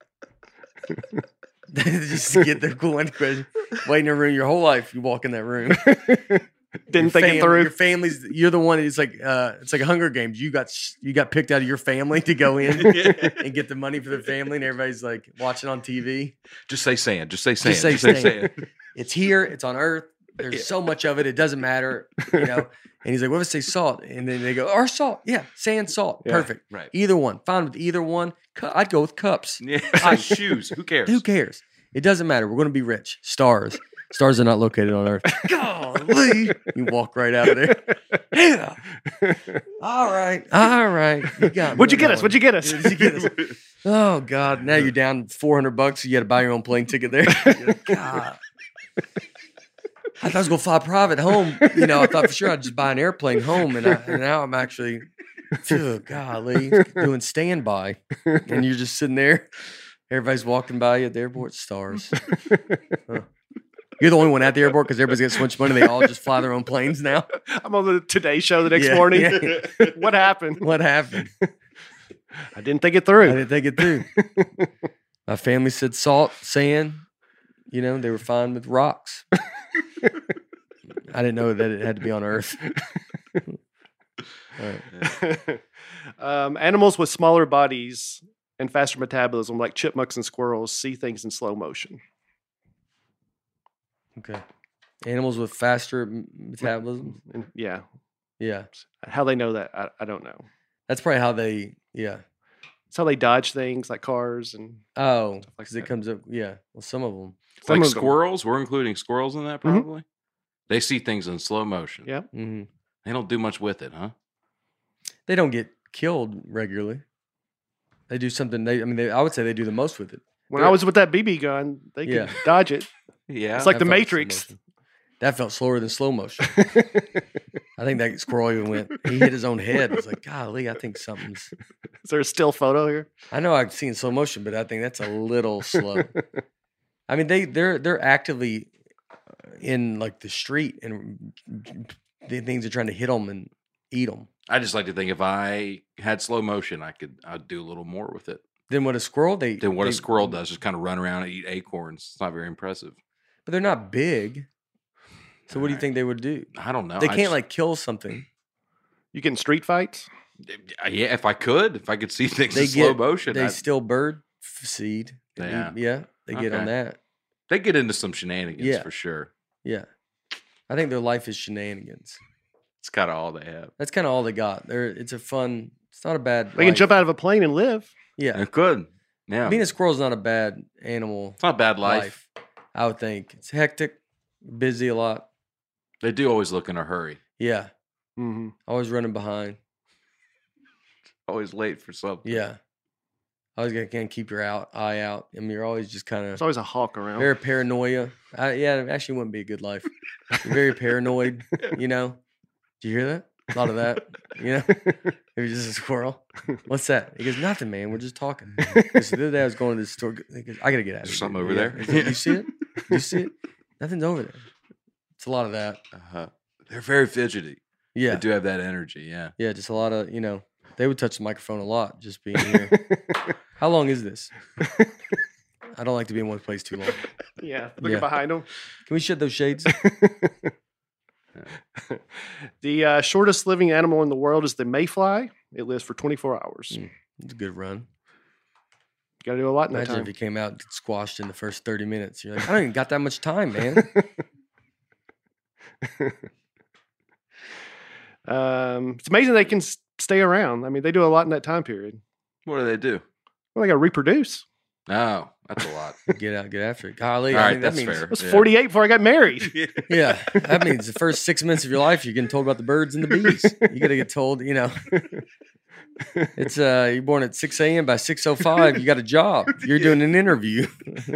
Just to get the one question. Waiting in a room your whole life. You walk in that room. Didn't Your think fam- it through. Your family's. You're the one. It's like uh, it's like a Hunger Games. You got sh- you got picked out of your family to go in and get the money for the family, and everybody's like watching on T V. Just say sand. Just say sand. Just say sand. It's here. It's on Earth. There's so much of it. It doesn't matter. You know. And he's like, "What if I say salt?" And then they go, "Or salt? Yeah, sand, salt, Yeah. perfect. Right. Either one. Fine with either one. Cu- I'd go with cups. Yeah. Say shoes. Who cares? Who cares? It doesn't matter. We're going to be rich. Stars. Stars are not located on Earth. Golly. You walk right out of there. Yeah. All right. All right. You got me. What'd you get us? What'd you get us? What'd you get us? Oh, God. Now you're down four hundred bucks. You got to buy your own plane ticket there. God. I thought I was going to fly private home. You know, I thought for sure I'd just buy an airplane home. And, I, and now I'm actually, oh, golly, doing standby. And you're just sitting there. Everybody's walking by you at the airport. Stars. Huh. You're the only one at the airport because everybody's got so much money. They all just fly their own planes now. I'm on the Today Show the next Yeah, morning. yeah. What happened? What happened? I didn't think it I through. didn't think it through. My family said salt, sand. You know, they were fine with rocks. I didn't know that it had to be on Earth. All right. um, animals with smaller bodies and faster metabolism, like chipmunks and squirrels, see things in slow motion. Okay. Animals with faster m- metabolism. And yeah, Yeah. how they know that, I, I don't know. That's probably how they, yeah. It's how they dodge things like cars and Oh, like because it that. comes up, yeah. Well, some of them. some Like of them. squirrels. We're including squirrels in that Mhm. probably. They see things in slow motion. Yeah. hmm They don't do much with it, huh? They don't get killed regularly. They do something, they, I mean, they, I would say they do the most with it. When I was with that B B gun, they could Yeah. dodge it. Yeah. It's like That the felt slow Matrix. motion. That felt slower than slow motion. I think that squirrel even went. He hit his own head. I was like, golly, I think something's. Is there a still photo here? I know I've seen slow motion, but I think that's a little slow. I mean, they they're they're actively in like the street, and the things are trying to hit them and eat them. I just like to think if I had slow motion, I could I'd do a little more with it Then what a squirrel they than what they, a squirrel does. Just kind of run around and eat acorns. It's not very impressive. But they're not big. So what do you think they would do? I don't know. They I can't just- like kill something. You get in street fights? Yeah, if I could, if I could see things They in slow get- motion, They I'd- steal bird f- seed. and Yeah. eat- yeah. They get on Okay. that. they get into some shenanigans Yeah. for sure. Yeah, I think their life is shenanigans. It's kind of all they have. That's kind of all they got. They're it's a fun. It's not a bad. They can life. jump out of a plane and live. Yeah, It could. Yeah, being a squirrel is not a bad animal. it's not a bad life. life. I would think it's hectic, busy a lot. They do always look in a hurry. Yeah, Mm-hmm. always running behind. Always late for something. Yeah, always gonna can't keep your out eye out. I mean, you're always just kind There's of always a hawk around. very paranoia. I, yeah, it actually wouldn't be a good life. You're very paranoid. You know. Did you hear that? A lot of that. You know. It was just a squirrel. What's that? He goes, nothing, man. We're just talking. Because the other day I was going to the store. He goes, I gotta get out of Is here. there something over Yeah. there? He's like, you see it? You see it? Nothing's over there. It's a lot of that. Uh-huh. They're very fidgety. Yeah. They do have that energy. Yeah. Yeah, just a lot of, you know, they would touch the microphone a lot just being here. How long is this? I don't like to be in one place too long. Yeah, looking Yeah. behind them. Can we shut those shades? The uh, shortest living animal in the world is the mayfly. It lives for twenty-four hours. Mm. It's a good run. Got to do a lot in that Imagine time. if you came out and squashed in the first thirty minutes. You're like, I don't even got that much time, man. um, it's amazing they can s- stay around. I mean, they do a lot in that time period. What do they do? Well, they got to reproduce. Oh, that's a lot. Get out, get after it. Golly, All I right, think that that's means, fair. I was Yeah. forty-eight before I got married. Yeah, that means the first six months of your life, you're getting told about the birds and the bees. You got to get told, you know, it's uh, you're born at six a.m. by six oh five, you got a job. You're doing an interview,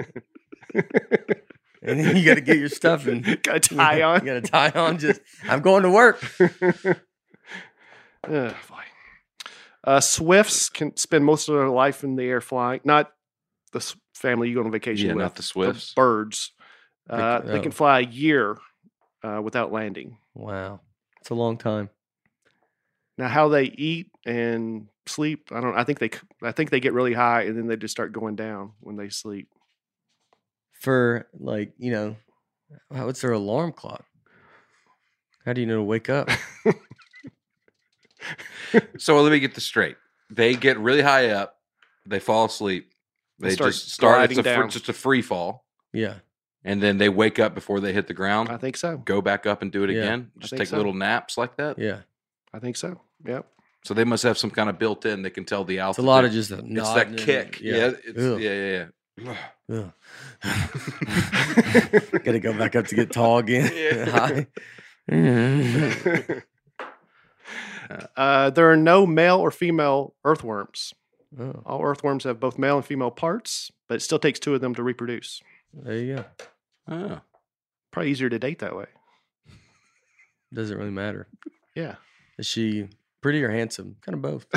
and then you got to get your stuff and got a tie on. You got to tie on. Just I'm going to work. Ugh, boy. Uh, swifts can spend most of their life in the air flying. Not the s- family you go on vacation Yeah, with. not the swifts. birds. Uh, They- they oh. can fly a year uh, without landing. Wow, it's a long time. Now, how they eat and sleep, I don't. I think they. c- I think they get really high and then they just start going down when they sleep. For like, you know, how- what's their alarm clock? How do you know to wake up? So let me get this straight. They get really high up. They fall asleep. They They start just start. It's gliding a, fr- down. just a free fall, Yeah, and then they wake up before they hit the ground. I think so. Go back up and do it Yeah, again. I Just think take so. little naps like that. yeah. I think so. Yep. So they must have some kind of built-in. They can tell the It's a altitude. lot of just a It's nodding that and- kick. Yeah. it's, Ugh. yeah. Yeah. Yeah. Ugh. Gotta go back up to get tall again. Yeah. Hi. uh, there are no male or female earthworms. Oh, All earthworms have both male and female parts, but it still takes two of them to reproduce. there you go. Oh. Probably easier to date that way. Doesn't really matter. Yeah. Is she pretty or handsome? Kind of both.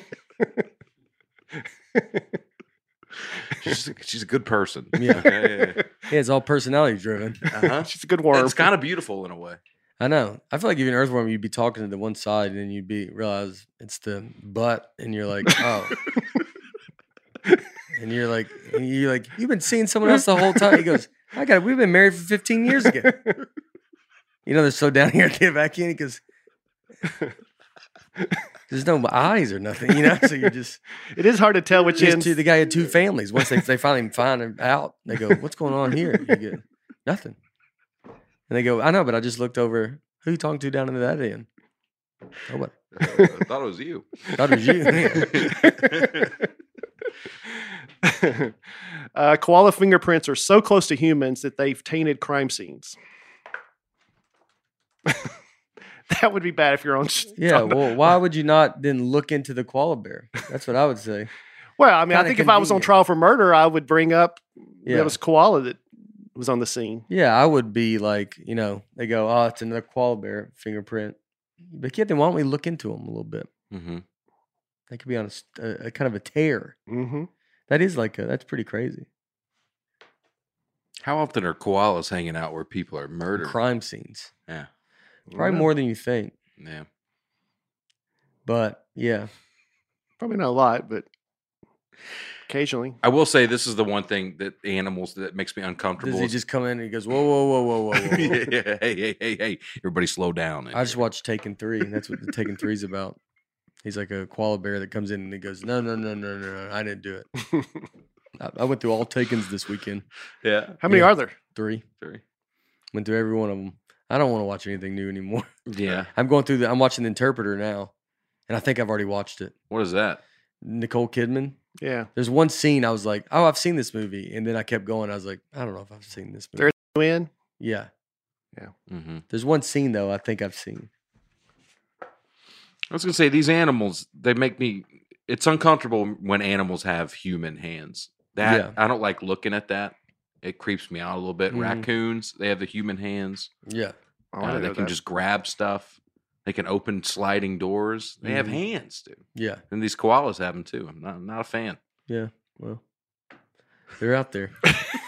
She's a, she's a good person. Yeah. Okay, yeah, Yeah, it's all personality driven. yeah. Uh-huh. She's a good worm. It's kind of beautiful in a way. I know. I feel like if you're an earthworm, you'd be talking to the one side, and then you'd be realize it's the butt, and you're like, oh. And you're like, and you're like, you've been seeing someone else the whole time. He goes, I got. We've been married for fifteen years ago. You know, they're so down here to get back in because there's no eyes or nothing. You know, so you're just. It is hard to tell which Just ends. two, the guy had two families. Once they they finally find him out, they go, "What's going on here?" You get nothing, and they go, "I know, but I just looked over. Who you talking to down in that end?" Nobody. I thought it was you. Thought it was you. Yeah. uh, koala fingerprints are so close to humans that they've tainted crime scenes. That would be bad if you're on. Yeah. Well, why would you not then look into the koala bear? That's what I would say. Well, I mean, I Kinda think if I was on convenient. trial for murder, I would bring up Yeah. that was koala that was on the scene. Yeah, I would be like, you know, they go, "Oh, it's another koala bear fingerprint." But yeah, then why don't we look into them a little bit? Mm-hmm. They could be on a, s- a- a kind of a tear. Mm-hmm. That is like a, that's pretty crazy. How often are koalas hanging out where people are murdered? Crime scenes, Yeah, probably more than you think. yeah. But yeah, Probably not a lot, but occasionally. I will say this is the one thing that animals that makes me uncomfortable. does he is- just come in and he goes, whoa, whoa, whoa, whoa, whoa, whoa? yeah, yeah, hey, hey, hey, hey! Everybody, slow down. in I just here. watched Taken Three. And that's what the Taken Three is about. He's like a koala bear that comes in and he goes, no, no, no, no, no, no, I didn't do it. I, I went through all Takens this weekend. Yeah, How many Yeah. are there? Three. Three. Went through every one of them. I don't want to watch anything new anymore. Yeah. I'm going through the. I'm watching The Interpreter now, and I think I've already watched it. What is that? Nicole Kidman. Yeah. There's one scene I was like, oh, I've seen this movie, and then I kept going. I was like, I don't know if I've seen this movie. There's you in? Yeah. Mm-hmm. There's one scene though I think I've seen. I was gonna say these animals. They make me. It's uncomfortable when animals have human hands. That Yeah. I don't like looking at that. It creeps me out a little bit. Mhm. Raccoons, they have the human hands. Yeah. Oh, I Uh, didn't they know can that. just grab stuff. They can open sliding doors. They have Mhm. hands, dude. Yeah. And these koalas have them too. I'm not not a fan. Yeah. Well, they're out there.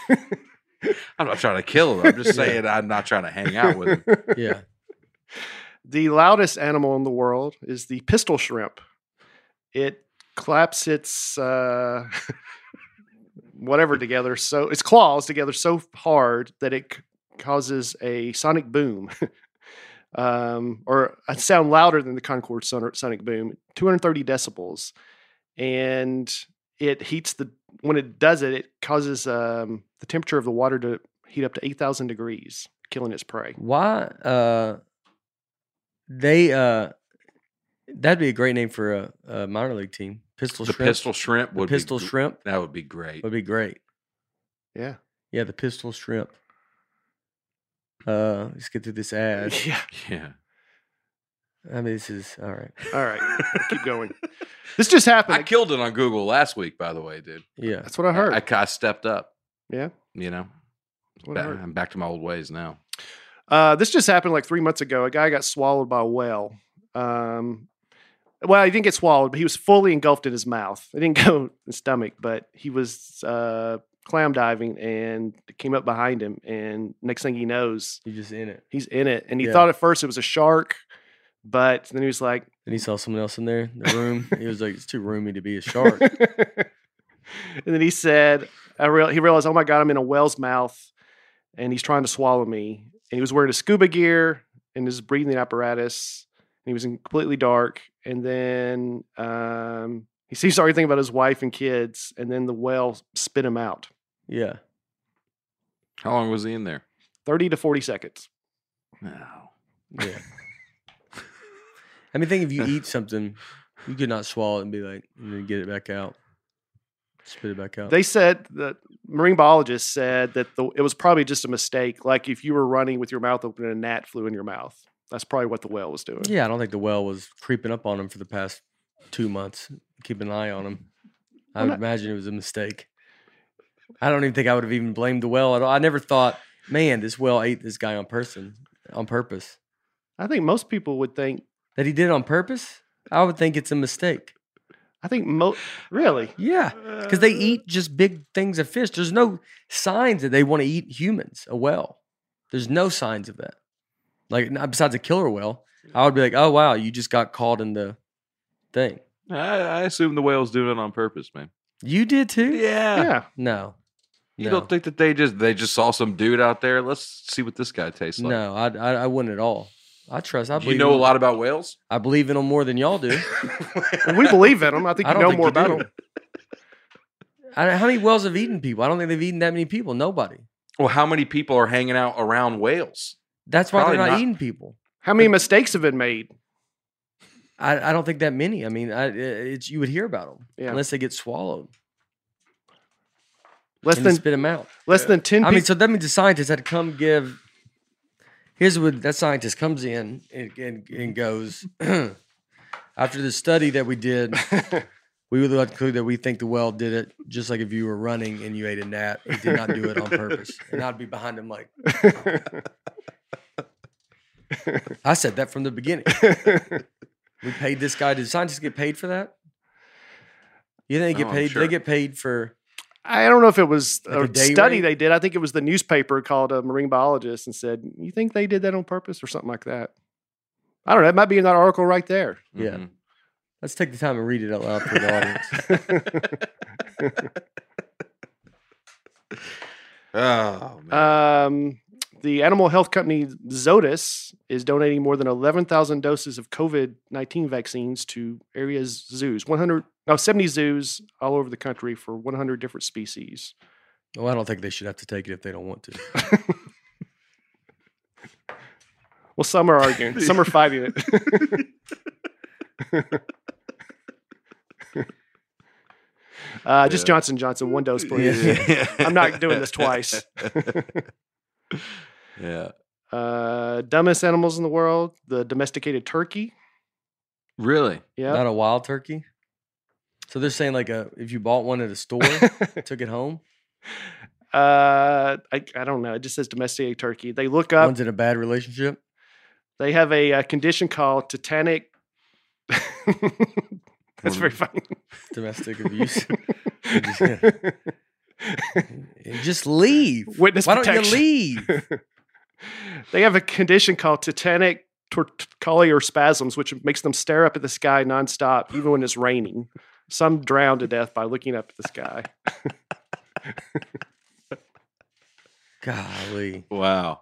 I'm not trying to kill them. I'm just Yeah. saying I'm not trying to hang out with them. Yeah. The loudest animal in the world is the pistol shrimp. It claps its uh, whatever together, so its claws together so hard that it c- causes a sonic boom, um, or a sound louder than the Concorde son- sonic boom, two hundred thirty decibels, and it heats the. When it does it, it causes um, the temperature of the water to heat up to eight thousand degrees, killing its prey. Why? Uh, they. Uh, that'd be a great name for a, a minor league team. Pistol The shrimp. pistol shrimp The would pistol be, gr- shrimp That would be great. would be great. Yeah, Yeah, the pistol shrimp. Uh, let's get through this ad. yeah. Yeah. I mean, this is all right. All right, keep going. This just happened. I killed it on Google last week, by the way, dude. Yeah. That's what I heard. I, I stepped up. yeah, You know, that's what I Ba- heard. I'm back to my old ways now. Uh, this just happened like three months ago. A guy got swallowed by a whale. Um, well, he didn't get swallowed, but he was fully engulfed in his mouth. It didn't go in his stomach, but he was uh, clam diving and it came up behind him. And next thing he knows, You just in it. he's in it. And he Yeah. thought at first it was a shark, but then he was like, Then he saw someone else in there in the room. He was like, "It's too roomy to be a shark." and then he said, I real, he realized, oh my God, I'm in a whale's mouth and he's trying to swallow me. And he was wearing a scuba gear and his breathing apparatus. And he was in completely dark. And then um, he he started thinking about his wife and kids. And then the whale spit him out. Yeah. How long was he in there? thirty to forty seconds. No. Yeah. I mean, think if you eat something, you could not swallow it and be like, and then get it back out, spit it back out. They said that marine biologists said that the, it was probably just a mistake. Like if you were running with your mouth open and a gnat flew in your mouth. That's probably what the whale was doing. Yeah, I don't think the whale was creeping up on him for the past two months, keeping an eye on him. I Well, would not- imagine it was a mistake. I don't even think I would have even blamed the whale at all. I never thought, man, this whale ate this guy on person, on purpose. I think most people would think, That he did it on purpose? I would think it's a mistake. I think mo really. Yeah, because they eat just big things of fish. There's no signs that they want to eat humans, a whale. There's no signs of that. Like, not besides a killer whale, I would be like, oh, wow, you just got caught in the thing. I, I assume the whale's doing it on purpose, man. You did too? Yeah. Yeah. No. You no. don't think that they just they just saw some dude out there? Let's see what this guy tastes like. No, I, I, I wouldn't at all. I trust. I Do believe you know a in- lot about whales? I believe in them more than y'all do. We believe in them. I think I you don't know think more you about do. them. I, how many whales have eaten people? I don't think they've eaten that many people. Nobody. Well, how many people are hanging out around whales? That's why Probably they're not, not. eating people. How many mistakes have been made? I, I don't think that many. I mean, I, it's you would hear about them Yeah. unless they get swallowed Less and you than spit them out. less than ten I mean, people. so that means the scientist had to come give. Here's what that scientist comes in and, and, and goes. After the study that we did, we would like to conclude that we think the whale did it just like if you were running and you ate a gnat. He did not do it on purpose. And I'd be behind him like, I said that from the beginning. We paid this guy. Did scientists get paid for that? You think they get Oh, I'm paid? sure. They get paid for. I don't know if it was Like a a day study rate? they did. I think it was the newspaper called a marine biologist and said, "You think they did that on purpose or something like that?" I don't know. It might be in that article right there. Yeah. Mhm. Let's take the time and read it out loud for the audience. Oh man. um, the animal health company Zoetis is donating more than eleven thousand doses of COVID nineteen vaccines to areas zoos, one hundred, no, seventy zoos all over the country for one hundred different species. Well, I don't think they should have to take it if they don't want to. Well, some are arguing, some are fighting it. uh, just Yeah. Johnson and Johnson, one dose, please. I'm not doing this twice. Yeah. Uh, dumbest animals in the world, the domesticated turkey. Really? Yeah. Not a wild turkey. So they're saying like a if you bought one at a store, took it home, Uh, I, I don't know. It just says domesticated turkey. They look up. one's in a bad relationship. They have a, uh condition called tetanic. That's very funny. Domestic abuse. You just, you just leave. Witness Why don't protection. you leave? They have a condition called tetanic torticollis spasms, which makes them stare up at the sky nonstop, even when it's raining. Some drown to death by looking up at the sky. Golly. Wow.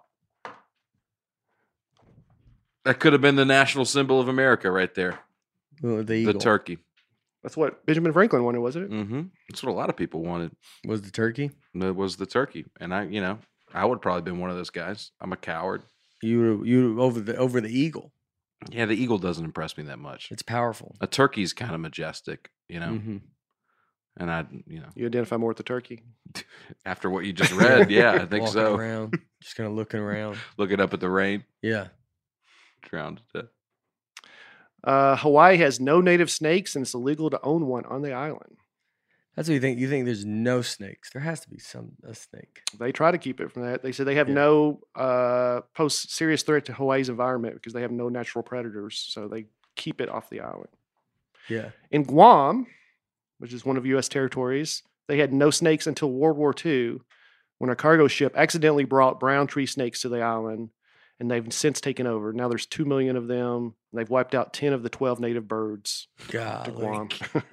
That could have been the national symbol of America right there. Well, the The eagle. turkey. That's what Benjamin Franklin wanted, wasn't it? Mm-hmm. That's what a lot of people wanted. was the turkey. It was the turkey. And I, you know, I would probably been one of those guys. I'm a coward. You were you were over the over the eagle. Yeah, the eagle doesn't impress me that much. It's powerful. A turkey's kind of majestic, you know. Mhm. And I, you know, You identify more with the turkey. after what you just read, yeah, I think Walking so. around, just kind of looking around. Looking up at the rain, Yeah. drowned to death. Uh, Hawaii has no native snakes, and it's illegal to own one on the island. That's what you think. You think there's no snakes. There has to be some a snake. They try to keep it from that. They said they have Yeah. no uh, pose serious threat to Hawaii's environment because they have no natural predators, so they keep it off the island. Yeah. In Guam, which is one of U S territories, they had no snakes until World War Two, when a cargo ship accidentally brought brown tree snakes to the island, and they've since taken over. Now there's two million of them. And they've wiped out ten of the twelve native birds to God. Guam.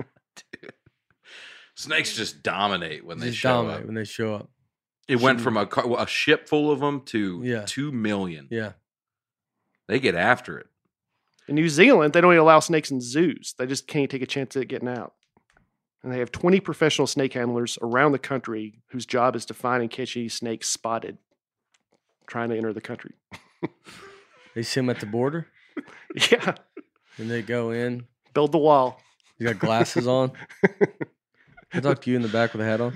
Snakes just dominate when they Just show dominate up. when they show up. It went from a car, a ship full of them to Yeah. two million. Yeah. They get after it. In New Zealand, they don't even allow snakes in zoos. They just can't take a chance at getting out. And they have twenty professional snake handlers around the country whose job is to find and catch any snakes spotted trying to enter the country. They see them at the border Yeah, and they go in. build the wall. You got glasses on. I talk to you in the back with a hat on.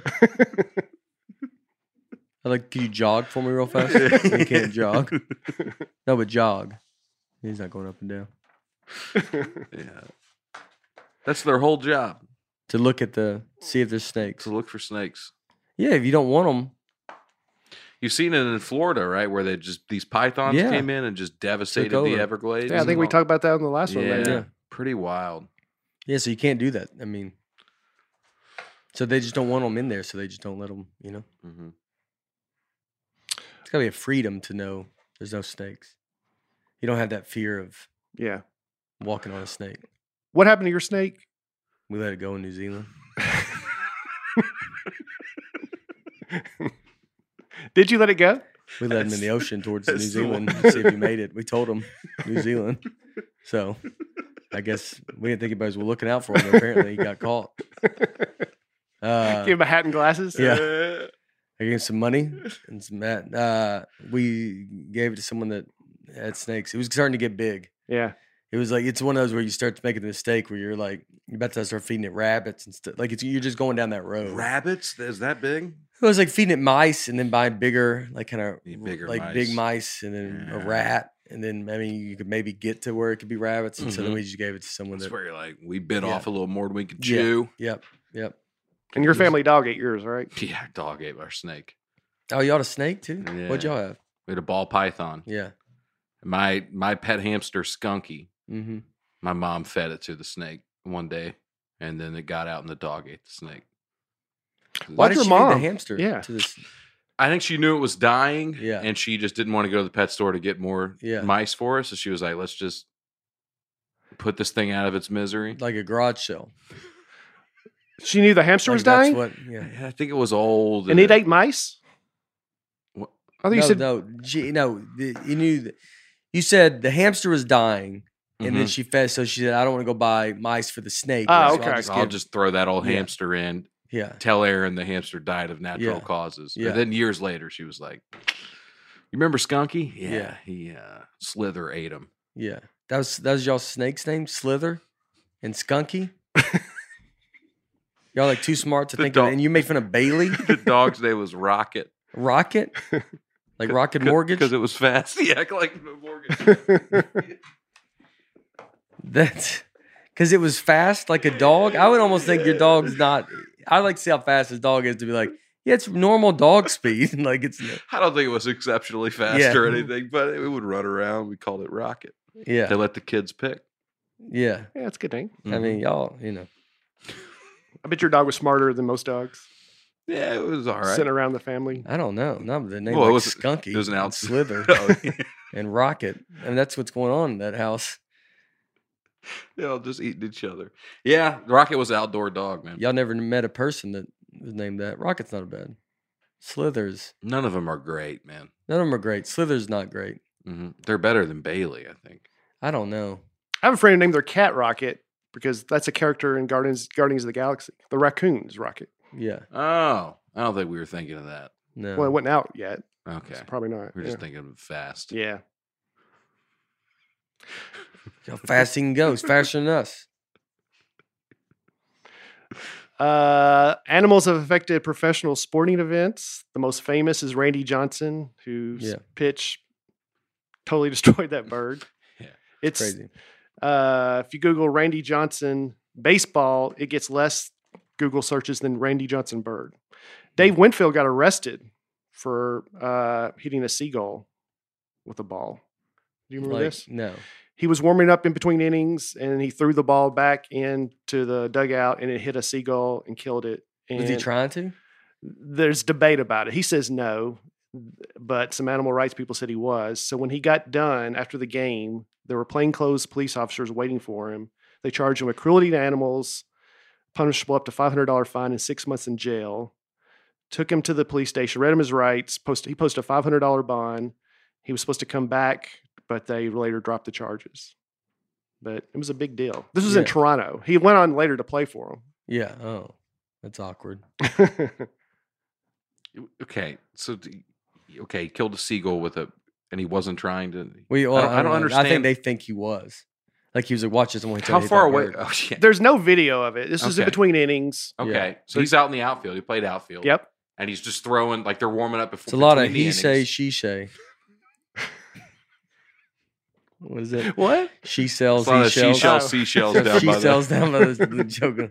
I like, can you jog for me real fast? You can't jog. No, but jog. He's not going up and down. Yeah. That's their whole job, To look at the, see if there's snakes. to look for snakes. Yeah, if you don't want them, You've seen it in Florida, right? Where they just, these pythons Yeah. came in and just devastated over. the Everglades. Yeah, I think we and talked about that in the last all- one. Yeah, Right? Yeah. pretty wild. yeah, so you can't do that. I mean, so they just don't want them in there, so they just don't let them, you know? hmm It's got to be a freedom to know there's no snakes. You don't have that fear of Yeah. walking on a snake. What happened to your snake? We let it go in New Zealand. Did you let it go? We let him in the ocean towards New that's the Zealand one. to see if he made it. We told him New Zealand. So I guess we didn't think anybody was looking out for him. But apparently he got caught. Uh, Give him a hat and glasses? Yeah. I gave him some money and some hat. Uh, we gave it to someone that had snakes. It was starting to get big. Yeah. It was like, it's one of those where you start to make a mistake where you're like, you're about to start feeding it rabbits and stuff. Like it's, you're just going down that road. Rabbits? Is that big? It was like feeding it mice and then buying bigger, like kind of Yeah, bigger like mice. big mice and then Yeah. a rat. And then, I mean, you could maybe get to where it could be rabbits. And so then Mhm. we just gave it to someone That's that, where you're like, we bit Yeah. off a little more than we could Yeah. chew. yep, yep. And your family dog ate yours, right? Yeah, dog ate our snake. Oh, y'all had a snake too? Yeah. What'd y'all have? We had a ball python. Yeah. My my pet hamster Skunky, Mm-hmm. my mom fed it to the snake one day, and then it got out and the dog ate the snake. Why Why'd did your she feed the mom? hamster? Yeah. To this. I think she knew it was dying, Yeah. and she just didn't want to go to the pet store to get more Yeah. mice for us. So she was like, "Let's just put this thing out of its misery." Like a garage sale. She knew the hamster Like was that's dying, What, yeah. I think it was old, and it ate mice. What? I think no, you said no, gee, no. the- You knew. That, you said the hamster was dying, and then Mhm. she fed. So she said, "I don't want to go buy mice for the snake." Ah, so okay. I'll just, I'll give- just throw that old Yeah. hamster in. yeah, Tell Aaron the hamster died of natural Yeah. causes. Yeah. And then years later, she was like, "You remember Skunky? Yeah, Yeah. he uh, Slither ate him." yeah. That was that was y'all snake's name, Slither, and Skunky. Y'all like too smart to The think dog- of it. And you made fun of Bailey, The dog's name was Rocket. Rocket, like Rocket Mortgage. because it was fast. Yeah, like the mortgage. That's because it was fast, like a dog. I would almost think your dog's not. I like to see how fast his dog is to be like, yeah, it's normal dog speed. Like it's I don't think it was exceptionally fast Yeah. or anything, but it would run around. We called it Rocket. yeah, They let the kids pick. yeah. yeah, that's a good name. I mean, y'all, you know, I bet your dog was smarter than most dogs. yeah, it was all right. Sitting around the family. I don't know. Not the name Well, it like was- Skunky, it was an and out- Slither, Oh, yeah. and Rocket, and that's what's going on in that house. They all just eating each other. Yeah, Rocket was an outdoor dog, man. Y'all never met a person that was named that. Rocket's not a bad. Slithers, None of them are great, man. none of them are great. Slither's not great. hmm They're better than Bailey, I think. I don't know. I have a friend who named their cat Rocket because that's a character in Guardians Guardians of the Galaxy. The raccoon's Rocket. Yeah, Oh, I don't think we were thinking of that. no. Well, it wasn't out yet. Okay, So probably not. we're yeah. just thinking of fast. yeah. How fast he can go. He's faster than us. Uh, animals have affected professional sporting events. The most famous is Randy Johnson, whose Yeah. pitch totally destroyed that bird. Yeah, it's Crazy. Uh, if you Google Randy Johnson baseball, it gets less Google searches than Randy Johnson bird. Dave Winfield got arrested for uh, hitting a seagull with a ball. Do you remember Like, this? no. He was warming up in between innings, and he threw the ball back into the dugout, and it hit a seagull and killed it. And Was he trying to? there's debate about it. He says no, but some animal rights people said he was. So when he got done after the game, there were plainclothes police officers waiting for him. They charged him with cruelty to animals, punishable up to five hundred dollars fine and six months in jail. Took him to the police station, read him his rights. Posted, he posted a five hundred dollars bond. He was supposed to come back, but they later dropped the charges. But it was a big deal. This was in Yeah. Toronto. He went on later to play for Yeah. Oh, that's awkward. him. Okay, so d- okay, he killed a seagull with a, and he wasn't trying to. We, well, I don't- I don't know. I understand. think they think he was. Like he was like, watch this and when he How tried to hit far that away? bird. Oh yeah. There's no video of it. This was in Okay. between innings. Okay, Yeah. so he's out in the outfield. He played outfield. Yep. And he's just throwing like they're warming up before. It's a lot of between the he say, innings. she say. What is it? What? She sells, It's a lot he of sells. seashells, Oh. seashells So down she by sells the. down by the joking.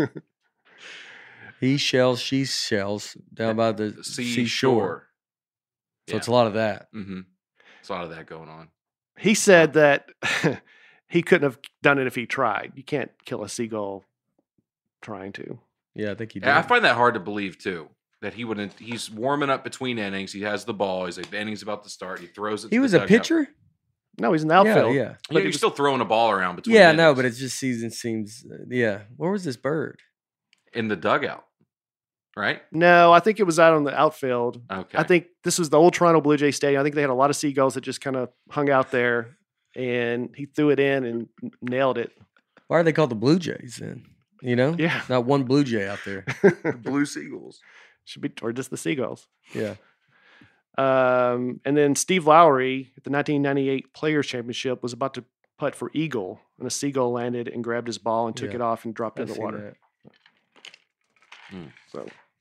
He shells, she shells down by the seashore. seashore. So it's a lot of that. Mm-hmm. It's a lot of that going on. He said that he couldn't have done it if he tried. You can't kill a seagull trying to. Yeah, I think he did. Yeah, I find that hard to believe too. That he wouldn't. He's warming up between innings. He has the ball. He's like the innings about to start. He throws it. he to was the a dugout. pitcher? No, he's in the outfield. Yeah, yeah. Yeah, But he he's was- still throwing a ball around between. Yeah, no, innings. but it's just season seems. Uh, yeah. Where was this bird? in the dugout, right? No, I think it was out on the outfield. Okay. I think this was the old Toronto Blue Jay Stadium. I think they had a lot of seagulls that just kind of hung out there, and he threw it in and nailed it. Why are they called the Blue Jays then? You know? Yeah. Not one Blue Jay out there. Blue Seagulls. Should be, or just the seagulls. Yeah. Um, and then Steve Lowry at the nineteen ninety-eight Players Championship was about to putt for eagle, and a seagull landed and grabbed his ball and took Yeah. it off and dropped it I've in the seen water. that. So,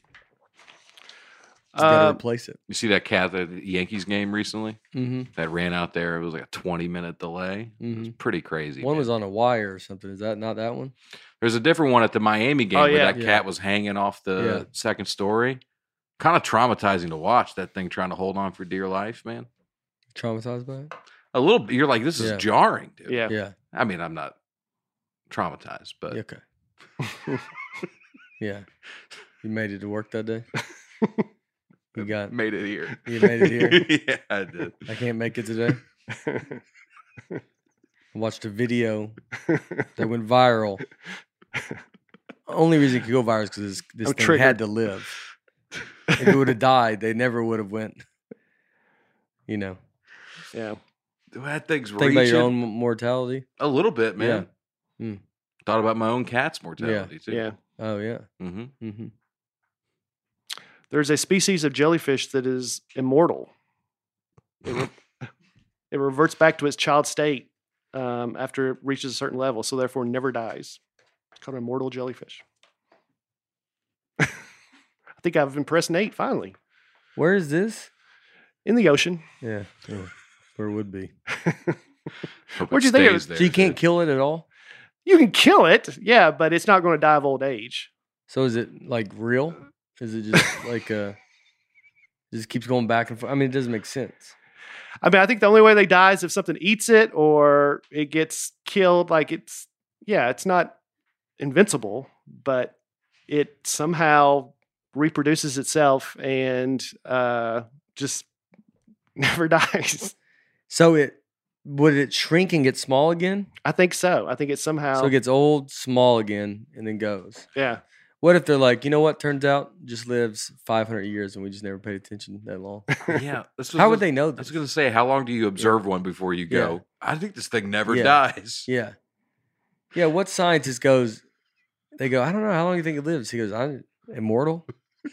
Just gotta Uh, replace it. You see that cat at the Yankees game recently Mm-hmm. that ran out there? It was like a twenty minute delay. It was pretty crazy. One man. was on a wire or something. Is that not that one? There's a different one at the Miami game Oh, where yeah. that Yeah. cat was hanging off the Yeah. second story. Kind of traumatizing to watch that thing trying to hold on for dear life, man. Traumatized by it? A little. You're like, this is Yeah. jarring, dude. Yeah. Yeah. I mean, I'm not traumatized, but Okay. Yeah. You made it to work that day? You got made it here. you made it here? Yeah, I did. I can't make it today. I watched a video that went viral. Only reason it could go viral is because this, this I'm thing triggered. had to live. If it would have died, they never would have went. You know, Yeah. That thing's think about your reaching own m- mortality. a little bit, man. Yeah. Mm. Thought about my own cat's mortality too. Yeah. Oh yeah. Mm-hmm. Mm-hmm. There's a species of jellyfish that is immortal. It, re- it reverts back to its child state um, after it reaches a certain level, so therefore never dies. It's called an immortal jellyfish. I think I've impressed Nate finally. Where is this? In the ocean. Yeah. yeah. Where it would be? Where'd you think it was- So you can't kill it at all. You can kill it, yeah, but it's not going to die of old age. So is it like real? Is it just like uh it just keeps going back and forth? I mean, it doesn't make sense. I mean, I think the only way they die is if something eats it or it gets killed. Like it's, yeah, it's not invincible, but it somehow reproduces itself and uh, just never dies. So it would it shrink and get small again? I think so. I think it somehow, So it gets old, small again, and then goes. yeah. What if they're like, you know what? Turns out just lives five hundred years, and we just never paid attention that long. Yeah. That's How would what- they know I this? was going to say, how long do you observe one before you go? Yeah. I think this thing never Yeah. dies. Yeah, yeah. What scientist goes? They go, I don't know. How long do you think it lives? He goes, I'm immortal.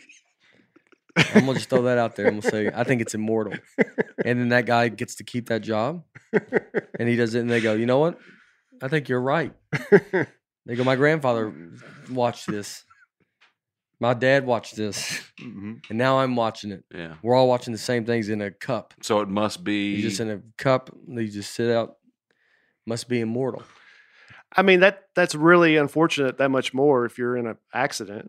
I'm gonna just throw that out there. I'm gonna say, I think it's immortal. And then that guy gets to keep that job, and he does it. And they go, you know what? I think you're right. They go, my grandfather watched this. My dad watched this, hmm and now I'm watching it. Yeah. We're all watching the same things in a cup. So it must be. You just in a cup. You just sit out. Must be immortal. I mean, that that's really unfortunate that much more if you're in an accident.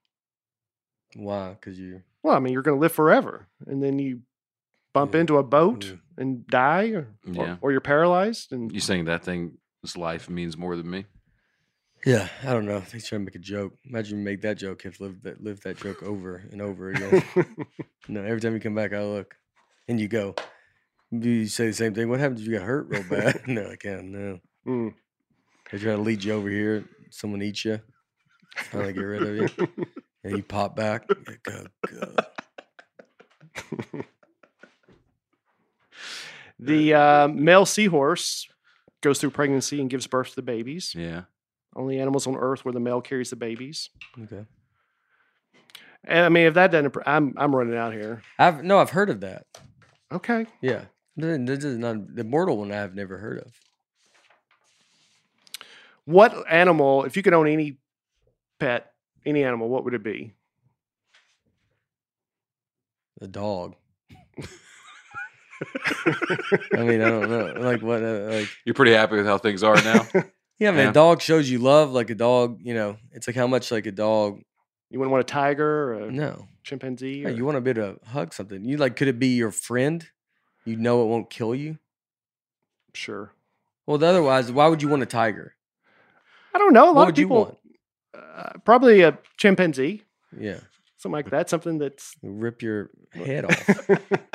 Why? Because you. Well, I mean, you're going to live forever and then you bump Yeah. into a boat Yeah. and die or, Yeah. or, or you're paralyzed. And You saying that thing's life means more than me? Yeah, I don't know. He's trying to make a joke. Imagine you make that joke. You have to live that live that joke over and over again. No, every time you come back, I look, and you go. You say the same thing. What happened? If you got hurt real bad? No, I can't. No, Mm. they try to lead you over here. Someone eats you, trying to get rid of you, and you pop back. You go, go. The uh, male seahorse goes through pregnancy and gives birth to the babies. Yeah. Only animals on Earth where the male carries the babies. Okay. And I mean, if that doesn't, I'm I'm running out here. I've no, I've heard of that. Okay. Yeah, Th- this is not the mortal one. I've never heard of. What animal, if you could own any pet, any animal, what would it be? A dog. I mean, I don't know. Like what? Uh, like You're pretty happy with how things are now? yeah, man. Yeah. A dog shows you love. Like a dog, you know, it's like how much like a dog. You wouldn't want a tiger or a No, chimpanzee? yeah, or- you want to be able to hug something. You like, could it be your friend? You know, it won't kill you. Sure. Well, otherwise, why would you want a tiger? I don't know. A lot What of would you people, want? uh, probably a chimpanzee, Yeah, something like that. Something that's rip your head off.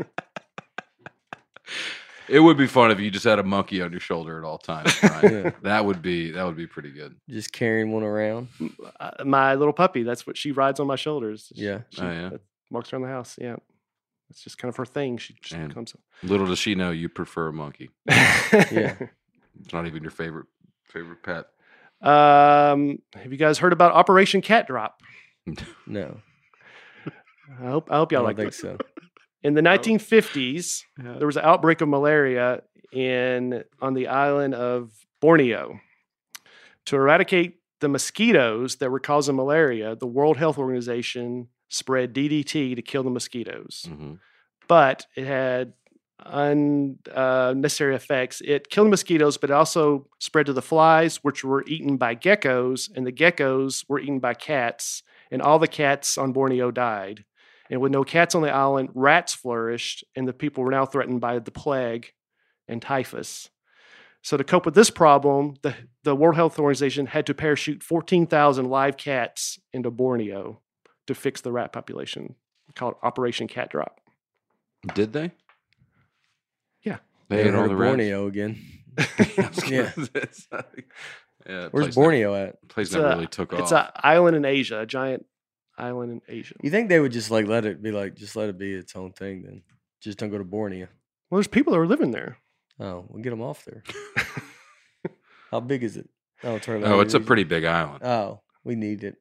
It would be fun if you just had a monkey on your shoulder at all times. Right? Yeah. That would be that would be pretty good. Just carrying one around. uh, my little puppy. That's what she rides on my shoulders. She- Yeah. she, Oh, yeah? uh, walks around the house. Yeah, it's just kind of her thing. She just And- comes. Little does she know you prefer a monkey. Yeah. It's not even your favorite favorite pet. Um, have you guys heard about Operation Cat Drop? No, I hope I hope I y'all don't like think it. so. In the nineteen fifties, Yeah. there was an outbreak of malaria in on the island of Borneo. To eradicate the mosquitoes that were causing malaria, the World Health Organization spread D D T to kill the mosquitoes. hmm But it had unnecessary effects. It killed the mosquitoes, but it also spread to the flies, which were eaten by geckos, and the geckos were eaten by cats, and all the cats on Borneo died. And with no cats on the island, rats flourished, and the people were now threatened by the plague and typhus. So to cope with this problem, the, the World Health Organization had to parachute fourteen thousand live cats into Borneo to fix the rat population, called Operation Cat Drop. Did they? Yeah. They Never ate heard all of the rats? Borneo again. yeah. yeah Where's place Borneo at? Never, place It's never a- really took It's off. an island in Asia, a giant island in Asia. You think they would just like let it be like just let it be its own thing then? Just don't go to Borneo. Well, there's people that are living there. Oh, we'll get them off there. How big is it? Oh, turn oh, it's a pretty big island. Oh, we need it.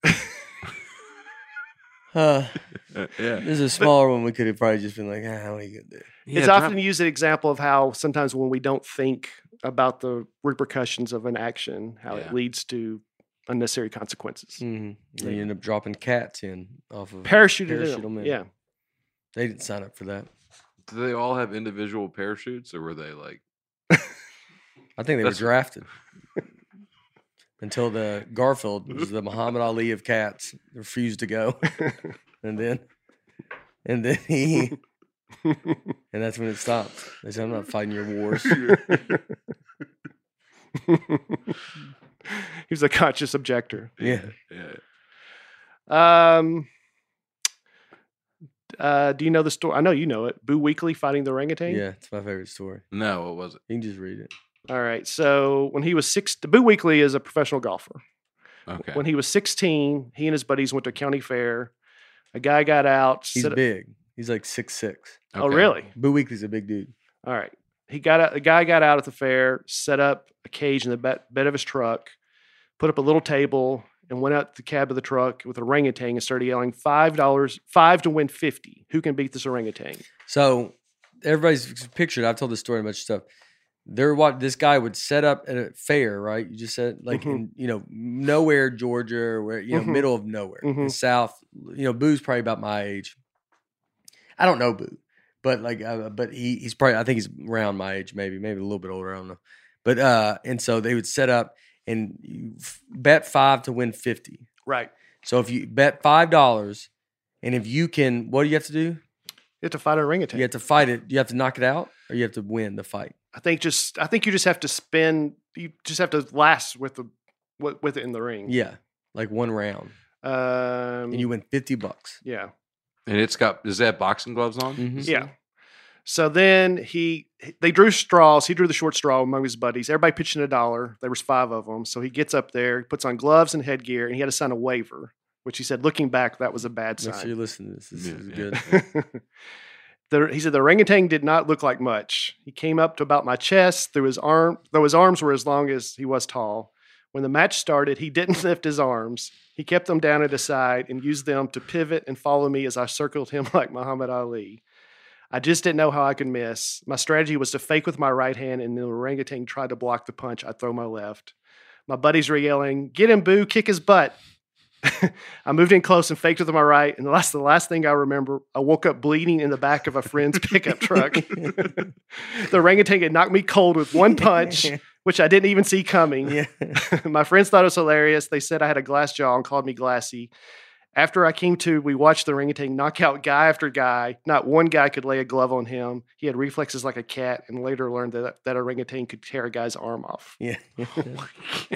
uh, Uh, yeah. This is a smaller one. We could have probably just been like, ah, what are you gonna do? It's often used an example of how sometimes when we don't think about the repercussions of an action, how Yeah. it leads to unnecessary consequences. Mm-hmm. You end up dropping cats in off of Parachuted Parachute in. them in. Yeah. They didn't sign up for that. Do they all have individual parachutes, or were they like? I think they That's- were drafted until the Garfield was the Muhammad Ali of cats refused to go, and then and then he and that's when it stopped. They said, "I'm not fighting your wars." He was a conscious objector. Yeah. Yeah. Um, uh, do you know the story? I know you know it. Boo Weekly fighting the orangutan. Yeah, it's my favorite story. No, what was it? You can just read it. All right. So when he was six, Boo Weekly is a professional golfer. Okay. When he was sixteen, he and his buddies went to a county fair. A guy got out. He's set- big. He's like six six. Oh, Okay. really? Boo Weekly's a big dude. All right. He got out. The guy got out at the fair, set up a cage in the bed, bed of his truck, put up a little table, and went out to the cab of the truck with an orangutan and started yelling five dollars, five to win fifty. Who can beat this orangutan? So everybody's pictured. I've told this story and much stuff. They're what this guy would set up at a fair, right? You just said like Mhm. in you know nowhere Georgia, or where you know Mhm. middle of nowhere, in Mhm. South. You know, Boo's probably about my age. I don't know Boo, but like, uh, but he he's probably I think he's around my age, maybe maybe a little bit older. I don't know. But uh, and so they would set up and you f- bet five to win fifty. Right. So if you bet five dollars, and if you can, what do you have to do? You have to fight an orangutan. You have to fight it. You have to knock it out, or you have to win the fight. I think just I think you just have to spin. You just have to last with the with, with it in the ring. Yeah, like one round, Um. and you win fifty bucks. yeah. And it's got. Does that boxing gloves on? Mhm. Yeah. So then he they drew straws. He drew the short straw among his buddies. Everybody pitched in a dollar. There was five of them. So he gets up there, puts on gloves and headgear, and he had to sign a waiver, which he said, looking back, that was a bad Make sure you sign. listen to this. This Yeah, is yeah. good. The, he said the orangutan did not look like much. He came up to about my chest through his arm, though his arms were as long as he was tall. When the match started, he didn't lift his arms. He kept them down at his side and used them to pivot and follow me as I circled him like Muhammad Ali. I just didn't know how I could miss. My strategy was to fake with my right hand, and the orangutan tried to block the punch. I'd throw my left. My buddies were yelling, "Get him, Boo, kick his butt." I moved in close and faked with my right, and the last, the last thing I remember, I woke up bleeding in the back of a friend's pickup truck. The orangutan had knocked me cold with one punch, which I didn't even see coming. Yeah. My friends thought it was hilarious. They said I had a glass jaw and called me glassy. After I came to, we watched the orangutan knock out guy after guy. Not one guy could lay a glove on him. He had reflexes like a cat, and later learned that that orangutan could tear a guy's arm off. Yeah. God.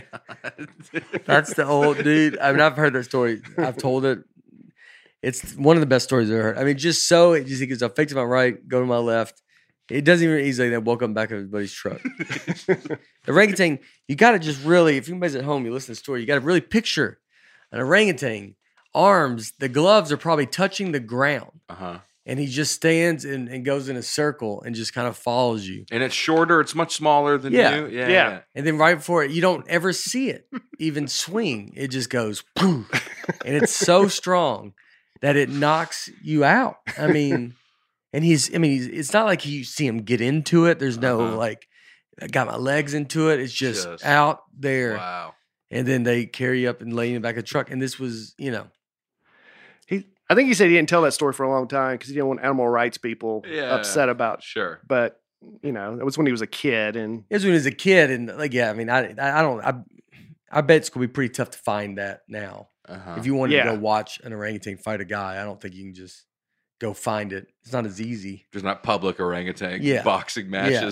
That's the old dude. I mean, I've heard that story. I've told it. It's one of the best stories I've ever heard. I mean, just so it just he goes, I faked to my right, go to my left. It doesn't even easily then welcome back of everybody's truck. The orangutan, you got to just really, if anybody's at home, you listen to the story, you got to really picture an orangutan. Arms, the gloves are probably touching the ground, Uh huh. and he just stands and, and goes in a circle and just kind of follows you. And it's shorter. It's much smaller than Yeah. you. Yeah. Yeah. And then right before it, you don't ever see it even swing. It just goes, poof, and it's so strong that it knocks you out. I mean, and he's, I mean, he's, it's not like you see him get into it. There's no Uh-huh. like, I got my legs into it. It's just, Just- out there. Wow. And then they carry you up and lay you in the back of the truck. And this was, you know, He, I think he said he didn't tell that story for a long time because he didn't want animal rights people Yeah. upset about. Sure. But you know, that was when he was a kid, and it was when he was a kid. And like, yeah, I mean, I, I don't, I, I bet it's going to be pretty tough to find that now. Uh-huh. If you wanted Yeah. to go watch an orangutan fight a guy, I don't think you can just go find it. It's not as easy. There's not public orangutan Yeah. boxing matches.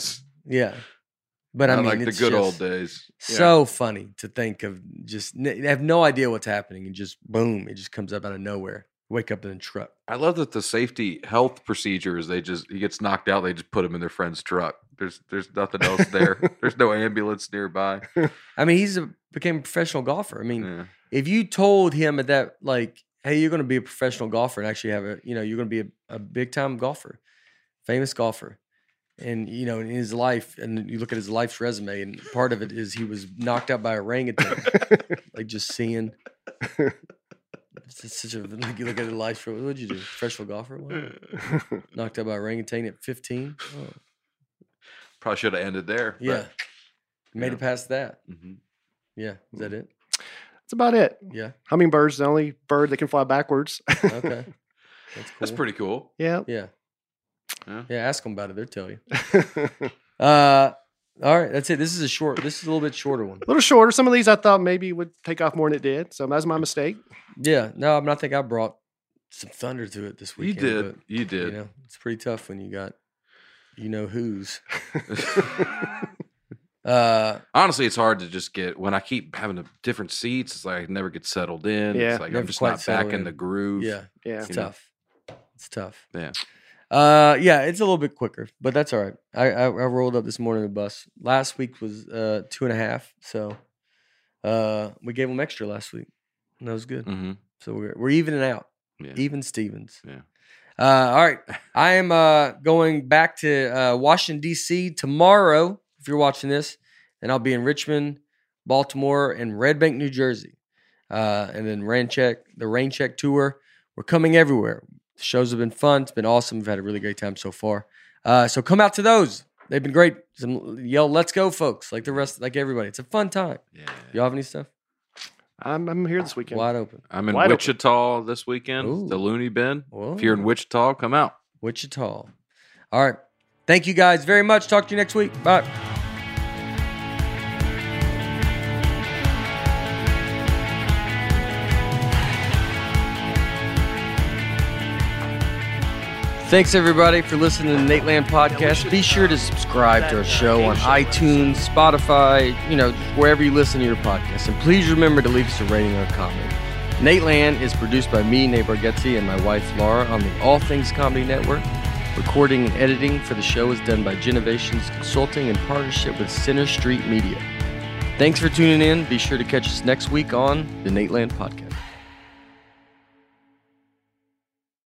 Yeah. But I Not mean, like the it's good just old days. so funny to think of just n- have no idea what's happening and just boom, it just comes up out of nowhere. Wake up in a truck. I love that the safety health procedures, they just, he gets knocked out, they just put him in their friend's truck. There's there's nothing else there. There's no ambulance nearby. I mean, he's a became a professional golfer. I mean, Yeah. if you told him at that, like, hey, you're going to be a professional golfer and actually have a, you know, you're going to be a, a big time golfer, famous golfer. And, you know, in his life, and you look at his life's resume, and part of it is he was knocked out by a orangutan. Like, just seeing. It's just such a, like, you look at his life, what would you do? Professional golfer? Wow. Knocked out by a orangutan at fifteen? Oh, Probably should have ended there. but- yeah. Made yeah. it past that. Mhm. Yeah. Is that it? That's about it. Yeah. Hummingbird's the only bird that can fly backwards. Okay. That's cool. That's pretty cool. Yeah. Yeah. Yeah. Yeah. Ask them about it. They'll tell you. Uh, all right. That's it. This is a short, this is a little bit shorter one. A little shorter. Some of these I thought maybe would take off more than it did. So that's my mistake. Yeah. No, I mean, I think I brought some thunder to it this You weekend. did. But, You did. You know, it's pretty tough when you got, you know, who's. Uh, Honestly, it's hard to just get, when I keep having a different seats, it's like I never get settled in. Yeah. It's like Never I'm just quite not settle back in in. the groove. yeah. Yeah. It's You know. tough. It's tough. Yeah. Uh, yeah, it's a little bit quicker, but that's all right. I, I, I rolled up this morning on the bus. Last week was uh two and a half, so uh we gave them extra last week, and that was good. hmm So we're we're evening out, Yeah. even Stevens. Yeah. Uh, all right, I am uh going back to uh, Washington D C tomorrow. If you're watching this, and I'll be in Richmond, Baltimore, and Red Bank, New Jersey, uh, and then Rain Check the Rain Check tour. We're coming everywhere. The shows have been fun. It's been awesome. We've had a really great time so far. Uh, so come out to those. They've been great. Some, yell, let's go, folks. Like the rest, like everybody. It's a fun time. Yeah. Y'all have any stuff? I'm, I'm here this weekend. Wide open. I'm in Wide open. Wichita this weekend, Ooh. the Looney Bin. Whoa. If you're in Wichita, come out. Wichita. All right. Thank you guys very much. Talk to you next week. Bye. Thanks, everybody, for listening to the Nateland Podcast. Be sure to subscribe to our show on iTunes, Spotify, you know, wherever you listen to your podcast. And please remember to leave us a rating or a comment. Nateland is produced by me, Nate Bargatze, and my wife, Laura, on the All Things Comedy Network. Recording and editing for the show is done by Genovations Consulting in partnership with Center Street Media. Thanks for tuning in. Be sure to catch us next week on the Nateland Podcast.